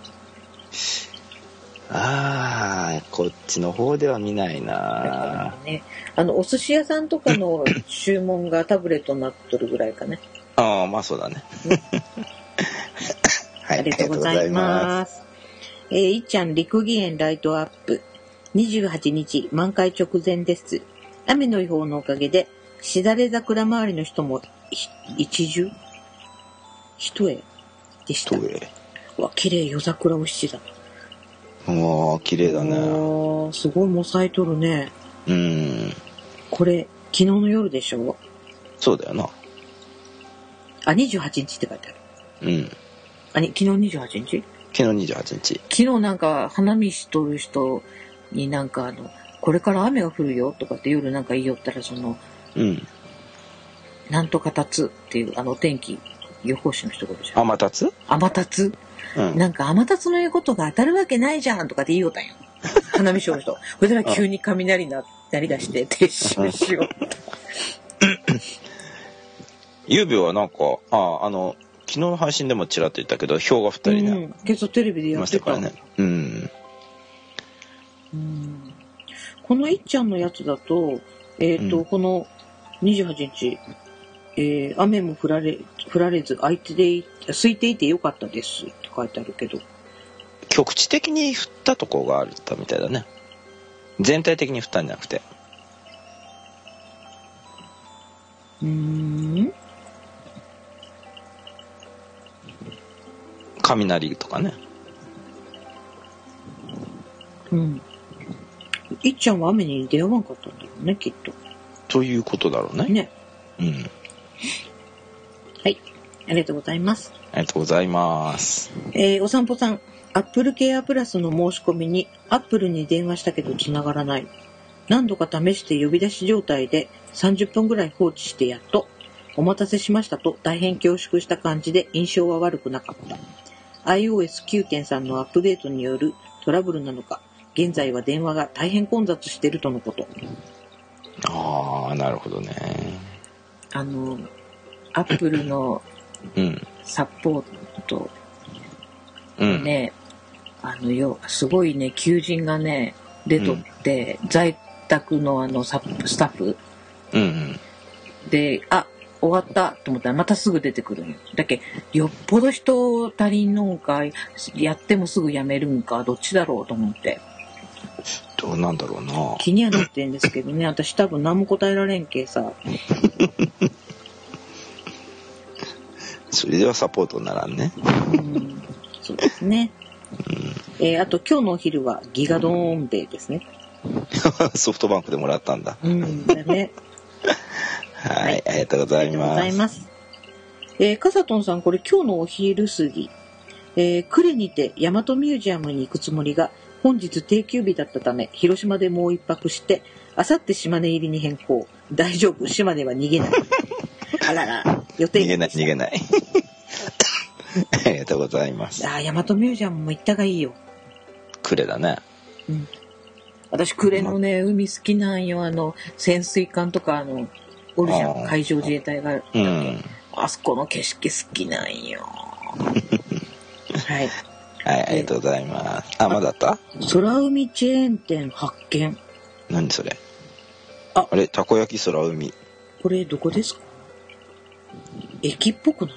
ああ、こっちの方では見ないな。 ね、あのお寿司屋さんとかの注文がタブレットになっとるぐらいかね。 ああ、まあそうだね。 はい、ありがとうございます。えー、いっちゃん陸義園ライトアップにじゅうはちにち満開直前です。雨の予報のおかげでしだれ桜周りの人も一重一重でした。 一重。 わ、綺麗、夜桜お七だ。 わあ、綺麗だね。 すごいもう咲いとるね。 うん。 これ昨日の夜でしょ。 そうだよな。 あ、にじゅうはちにちって書いてある。 うん。 あ、に昨日にじゅうはちにち？ 昨日にじゅうはちにち。 昨日なんか花見しとる人になんかあのこれから雨が降るよとかって夜なんか言いよったらその、 うん。 なんとかたつっていうあの天気予報士の人がいるじゃん。 天達？ 天達？うん、なんか天達の言うことが当たるわけないじゃんとかって言いよったんよ。花見しよる人。そしたら急に雷ななりだして撤収しよう。 ゆうべはなんかああの昨日の配信でもちらっと言ったけど氷が降ったりね。うん、 今朝テレビでやってた。 ましたからね。うん。 うん。このいっちゃんのやつだとえっ、ー、と、うん、このにじゅうはちにち。えー、雨も降られ降られず空いてで空いていてよかったですって書いてあるけど、 局地的に降ったところがあったみたいだね。全体的に降ったんじゃなくて。 うーん。 雷とかね。 うん。いっちゃんは雨に出会わんかったんだろうね、きっと。 ということだろうね。 ね。 うん。 はい、ありがとうございます。 ありがとうございます。 えー、お散歩さん、アップルケアプラスの申し込みにアップルに電話したけど繋がらない。何度か試して呼び出し状態でさんじゅっぷんぐらい放置してやっとお待たせしましたと大変恐縮した感じで印象は悪くなかった。アイオーエスきゅうてんさん のアップデートによるトラブルなのか、現在は電話が大変混雑しているとのこと。 ああ、なるほどね。 あのアップルのサポートね、うん、あのよすごいね求人がね出とって、うん、在宅のあのサスタッフ、 うんうん、 であ終わったと思ったらまたすぐ出てくるのよ。だけよっぽど人足りんのんかやってもすぐ辞めるんかどっちだろうと思ってどうなんだろうな。 気にはなってんですけどね私多分何も答えられんけさそれではサポートならんね。 うん、そうですね。うん、えー、あと今日のお昼はギガドーンデーですね。 ソフトバンクでもらったんだ。 うんだね。 はい、はい、ありがとうございます。ありがとうございます。 えー、カサトンさんこれ今日のお昼過ぎ、えー、呉にて大和ミュージアムに行くつもりが本日定休日だったため広島でもう一泊してあさって島根入りに変更。大丈夫島根は逃げない。あらら予定逃げない逃げない。ありがとうございます。 ああ大和ミュージアムも行ったがいいよ。 呉だね。 うん。私呉のね、ま、海好きなんよ。あの潜水艦とかあのおるじゃん海上自衛隊がある、うん、あそこの景色好きなんよ。はいはいありがとうございます。あまだあった？ 空海チェーン店発見。 何それ？ああれたこ焼き空海。 これどこですか？駅っぽくない？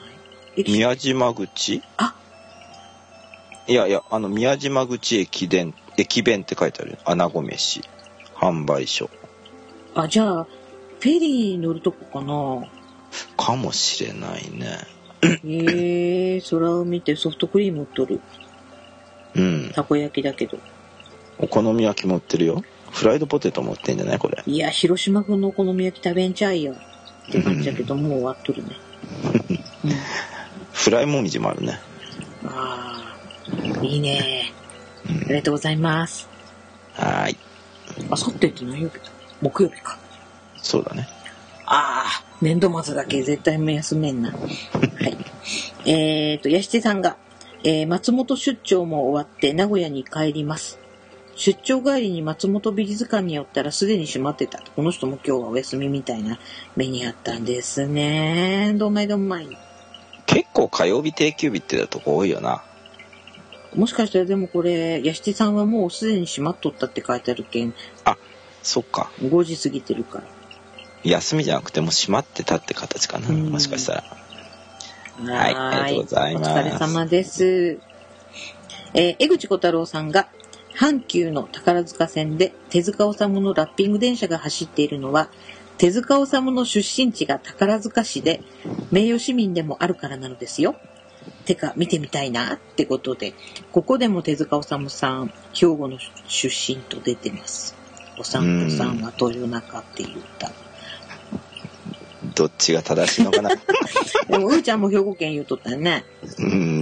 宮島口？ あいやいやあの宮島口駅伝駅弁って書いてある。穴子飯販売所。 あ、じゃあ、フェリー乗るとこかな。 かもしれないね。 ええー、空を見てソフトクリーム売っとる。 うん。 たこ焼きだけど。 お好み焼きも売ってるよ。フライドポテトも売ってんじゃないこれ。 いや、広島風のお好み焼き食べんちゃいよ。って感じだけど、もう終わっとるね。うん、 フライもみじもあるね。 ああ、いいね。ありがとうございます。 はーい。 あさってって何曜日だ？木曜日か。 そうだね。 ああ、年度末だけ絶対休めんな。はい。えっと、やしてさんが、えー、松本出張も終わって名古屋に帰ります。出張帰りに松本美術館に寄ったらすでに閉まってた。この人も今日はお休みみたいな目にあったんですね。どんまいどんまい。 結構火曜日定休日ってとこ多いよな。 もしかしたらでもこれ、やしてさんはもうすでに閉まっとったって書いてあるけん。 あ、そっか。 ごじ過ぎてるから。 休みじゃなくてもう閉まってたって形かな。もしかしたら。はい、ありがとうございます。 お疲れ様です。えー、江口小太郎さんが、阪急の宝塚線で手塚治虫のラッピング電車が走っているのは、手塚治虫の出身地が宝塚市で、名誉市民でもあるからなのですよ。てか、見てみたいなってことで、ここでも手塚治虫さん、兵庫の出身と出てます。お散歩さんは豊中っていう歌。 どっちが正しいのかな。 でも、うーちゃんも兵庫県言うとったよね。 うん、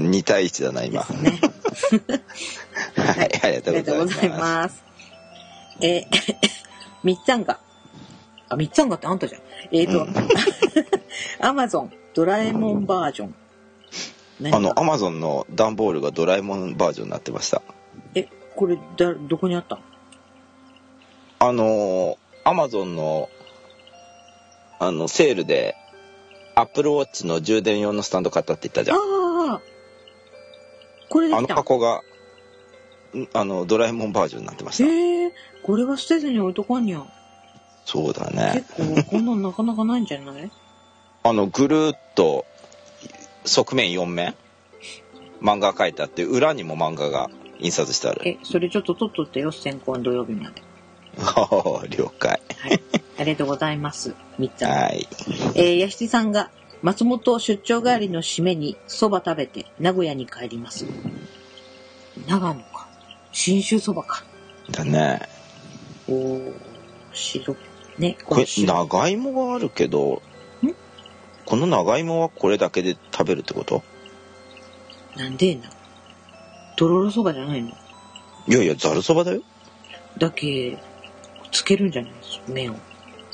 に対いちだな、今。 ですね。 はい、ありがとうございます。ありがとうございます。 えー、みっつぁんが、あ、みっつぁんがってあんたじゃん。えーと、アマゾンドラえもんバージョン。 あの、アマゾンの段ボールがドラえもんバージョンになってました。 え、これ、だ、どこにあったの？ あの、アマゾンの、あの、セールで、アップルウォッチの充電用のスタンド買ったって言ったじゃん。 ああ、これできた。 あの箱が、あの、ドラえもんバージョンになってました。 へえ、これは捨てずに置いとかんにゃ。 そうだね。 結構、こんなんなかなかないんじゃない？ あの、ぐるっと、側面よん面、漫画書いてあって、裏にも漫画が印刷してある。 え、それちょっと取っとってよ、先行土曜日まで。 了解。 はい。ありがとうございます。みっつ。 はい。 えー、やしつさんが、松本出張帰りの締めに蕎麦食べて名古屋に帰ります。長野か。信州蕎麦か。 だね。 おー、白。ね、 これ、長芋があるけど、んこの長芋はこれだけで食べるってこと？ なんでな。とろろ蕎麦じゃないの？ いやいや、ざる蕎麦だよ。 だけ、つけるんじゃないですか、麺を。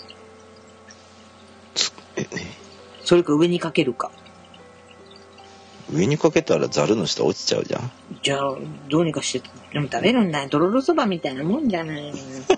つえ、ね、 それか上にかけるか。 上にかけたらざるの下落ちちゃうじゃん。 じゃあ、どうにかして、でも食べるんだよ。とろろ蕎麦みたいなもんじゃない。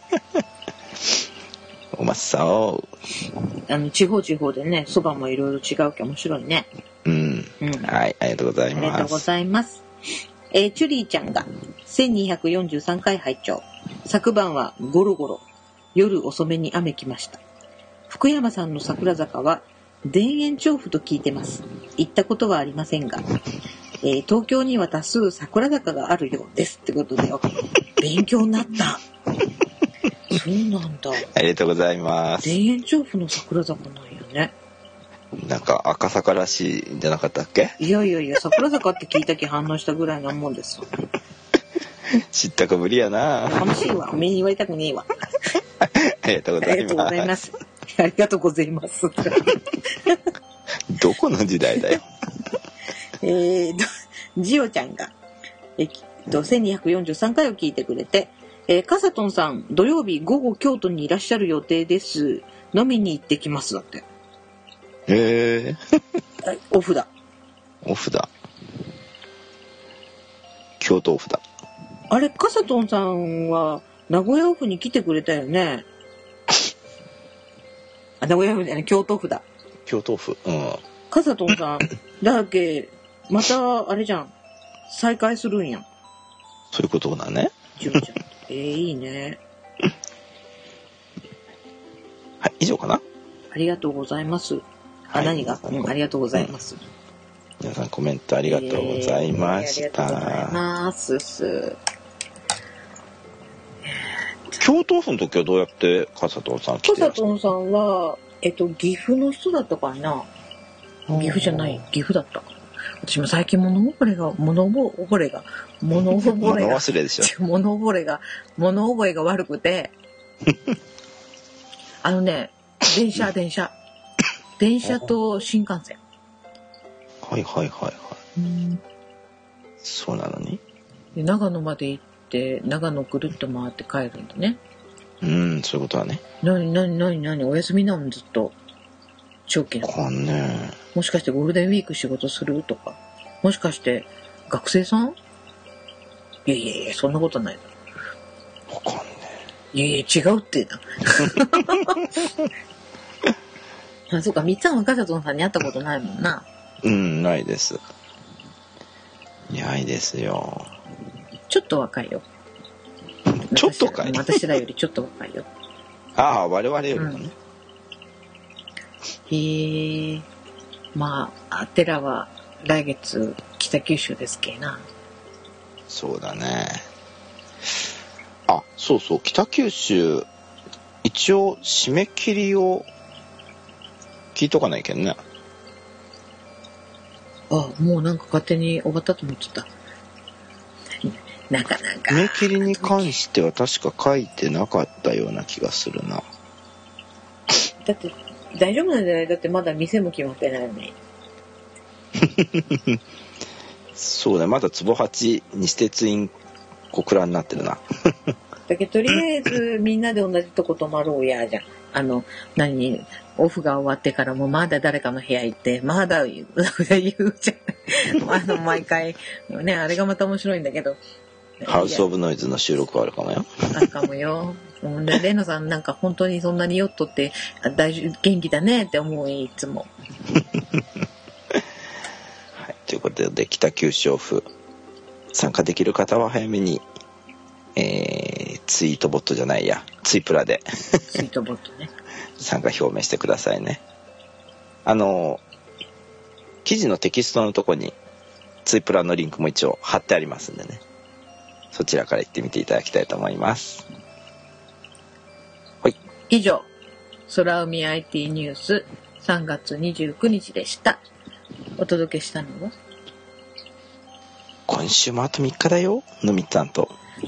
おまっさお。 あの、地方地方でね、蕎麦もいろいろ違うけ面白いね。 うん。うん。はい、ありがとうございます。 ありがとうございます。えー、チュリーちゃんがせんにひゃくよんじゅうさんかい拝聴。昨晩はゴロゴロ。夜遅めに雨来ました。福山さんの桜坂は田園調布と聞いてます。行ったことはありませんが、えー、東京には多数桜坂があるようですってことでよ。勉強になった。そうなんだ。 ありがとうございます。 田園調布の桜坂なんやね。 なんか赤坂らしいんじゃなかったっけ？ いやいやいや、桜坂って聞いたき反応したぐらいなもんですよ。 知ったかぶりやな。 楽しいわ。おめえに言われたくねえわ。 ありがとうございます。 ありがとうございます。ありがとうございます。 どこの時代だよ。 えーと、ジオちゃんが、えっと、せんにひゃくよんじゅうさんかいを聞いてくれて、えー、カサトンさん、土曜日午後京都にいらっしゃる予定です。飲みに行ってきます。だって。 へえ。 オフだ。 オフだ。京都オフだ。 あれ、カサトンさんは名古屋オフに来てくれたよね。あ、名古屋オフじゃない、京都オフだ。 京都オフ。うん。 カサトンさん、だっけ、また、あれじゃん。再開するんやん。 そういうことだね。 ジュンちゃん。えー、いいね。 はい、以上かな。 ありがとうございます。あ、はい、何が、うん、ありがとうございます。 皆さんコメントありがとうございました。 えー、ありがとうございます。えー、っ京都府の時はどうやってカサトンさん来コてらっしゃる？ サトンさんは、えっと、岐阜の人だったかな。岐阜じゃない、岐阜だったかな。私も最近物覚えが、物覚えが、物覚え物が、 忘れでしょ。 物覚えが、物覚えが悪くて、あのね、電車、電車。電車と新幹線。 はいはいはいはい。 うんそうなのに。 で長野まで行って、長野ぐるっと回って帰るんだね。 うん、そういうことはね。 なになになになにお休みなのずっと。長期の。 わかんねもしかしてゴールデンウィーク仕事するとか。もしかして学生さん？いやいやいや、そんなことないだろ。 わかんねいやいや、違うってな。あ、そうか、みっつはカサトンさんに会ったことないもんな。 うん、ないです。ないですよ。 ちょっと若いよ。 ちょっとかい？ 私らよりちょっと若いよ。 ああ、我々よりもね。 うん、へえ。まあ、あてらは来月北九州ですけな。 そうだね。あ、そうそう、北九州、一応締め切りを聞いとかないけんね。 あ、もうなんか勝手に終わったと思っちゃった。なかなか。 締め切りに関しては確か書いてなかったような気がするな。 だって大丈夫なんじゃない？だってまだ店も決まってないのに。 そうだ、まだ坪八西鉄イン小倉になってるな。 だけどとりあえずみんなで同じとこ泊まろうやじゃん。あの何オフが終わってからもまだ誰かの部屋行ってまだ言うじゃん。あの毎回ね、あれがまた面白いんだけど。 ハウスオブノイズの収録はあるかもよ。 あるかもよ。でレイナさんなんか本当にそんなにヨットって大丈夫元気だねって思ういつも。 はい、ということで北九州オフ参加できる方は早めに、えー、ツイートボットじゃないやツイプラでツイートボットね参加表明してくださいね。あの記事のテキストのとこにツイプラのリンクも一応貼ってありますんでね、そちらから行ってみていただきたいと思います。はい、 以上空海 アイティー ニュースさんがつにじゅうくにちでした。お届けしたのは今週もあとみっかだよ、のみちゃんと。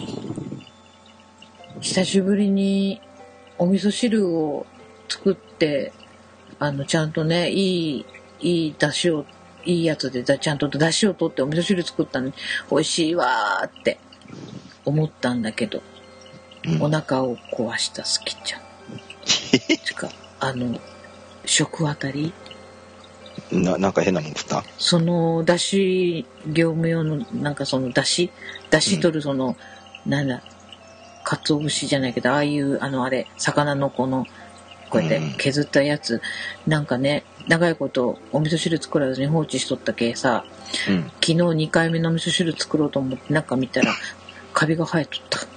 久しぶりにお味噌汁を作ってあのちゃんとねいいいい出汁をいいやつでだちゃんと出汁を取ってお味噌汁作ったのに美味しいわーって思ったんだけど、うん、お腹を壊したスキちゃんつかあの食あたりな、なんか変なもん食った？ そのだし業務用のなんかそのだしだし取るその、うん、なんだ鰹節じゃないけどああいうあのあれ魚のこのこうやって削ったやつ、うん、なんかね長いことお味噌汁作らずに放置しとったけさ、うん、昨日にかいめの味噌汁作ろうと思って中見たらカビが生えとった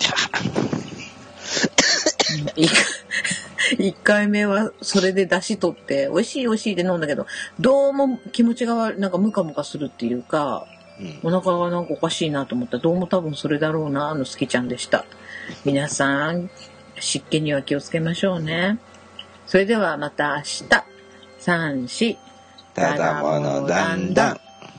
いっかいめはそれで出し取って美味しい美味しいって飲んだけどどうも気持ちがなんかムカムカするっていうか、うん、お腹がなんかおかしいなと思ったらどうも多分それだろうなあの好きちゃんでした。皆さん湿気には気をつけましょうね。それではまた明日さん、しただものだんだん。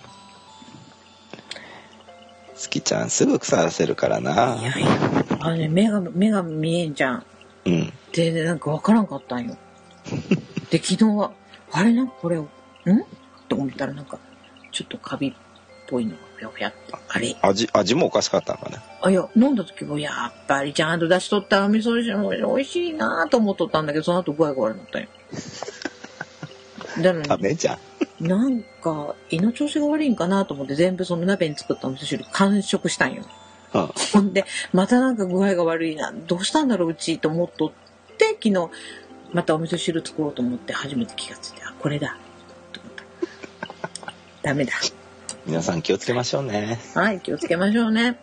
好きちゃんすぐ腐らせるからな。 いやいやあのね目が目が見えんじゃん。うん。でなんかわからんかったんよ。で昨日はあれなんかこれんと思ったらなんかちょっとカビっぽいのがふやふやってあれ味味もおかしかったのかね。 あいや飲んだ時もやっぱりちゃんと出しとった味噌汁も美味しいなと思っとったんだけどその後具合が悪くなったんよ。だのにダメじゃん。なんか胃の調子が悪いんかなと思って全部その鍋に作った味噌汁完食したんよ。うん、ほんでまたなんか具合が悪いなどうしたんだろううちと思っとって昨日またお味噌汁作ろうと思って初めて気がついてあこれだと思ったダメだ。 皆さん気をつけましょうね。 はい気をつけましょうね。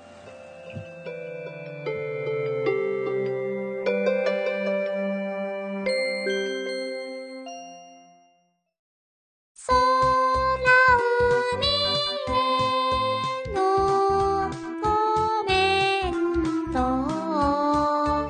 のコメント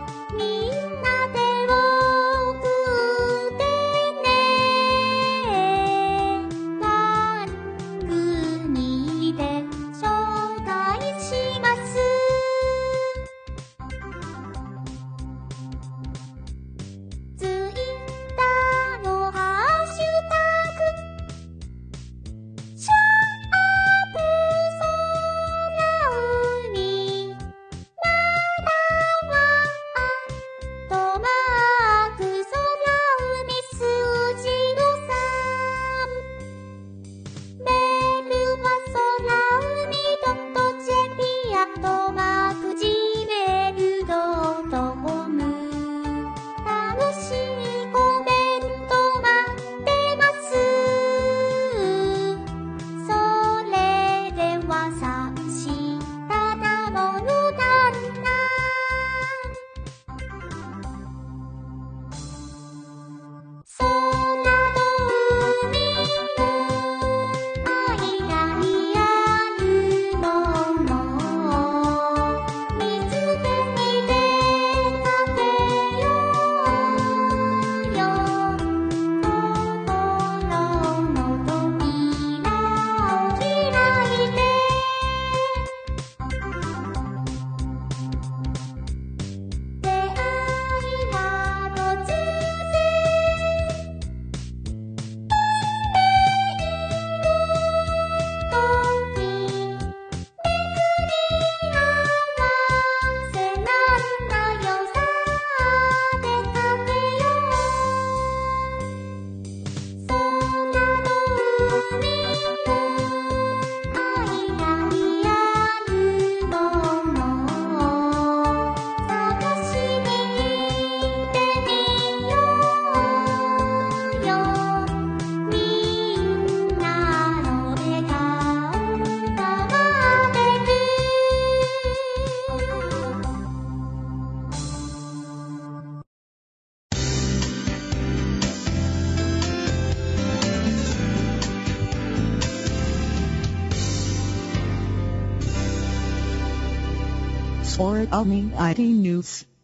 or Omni アイティー News.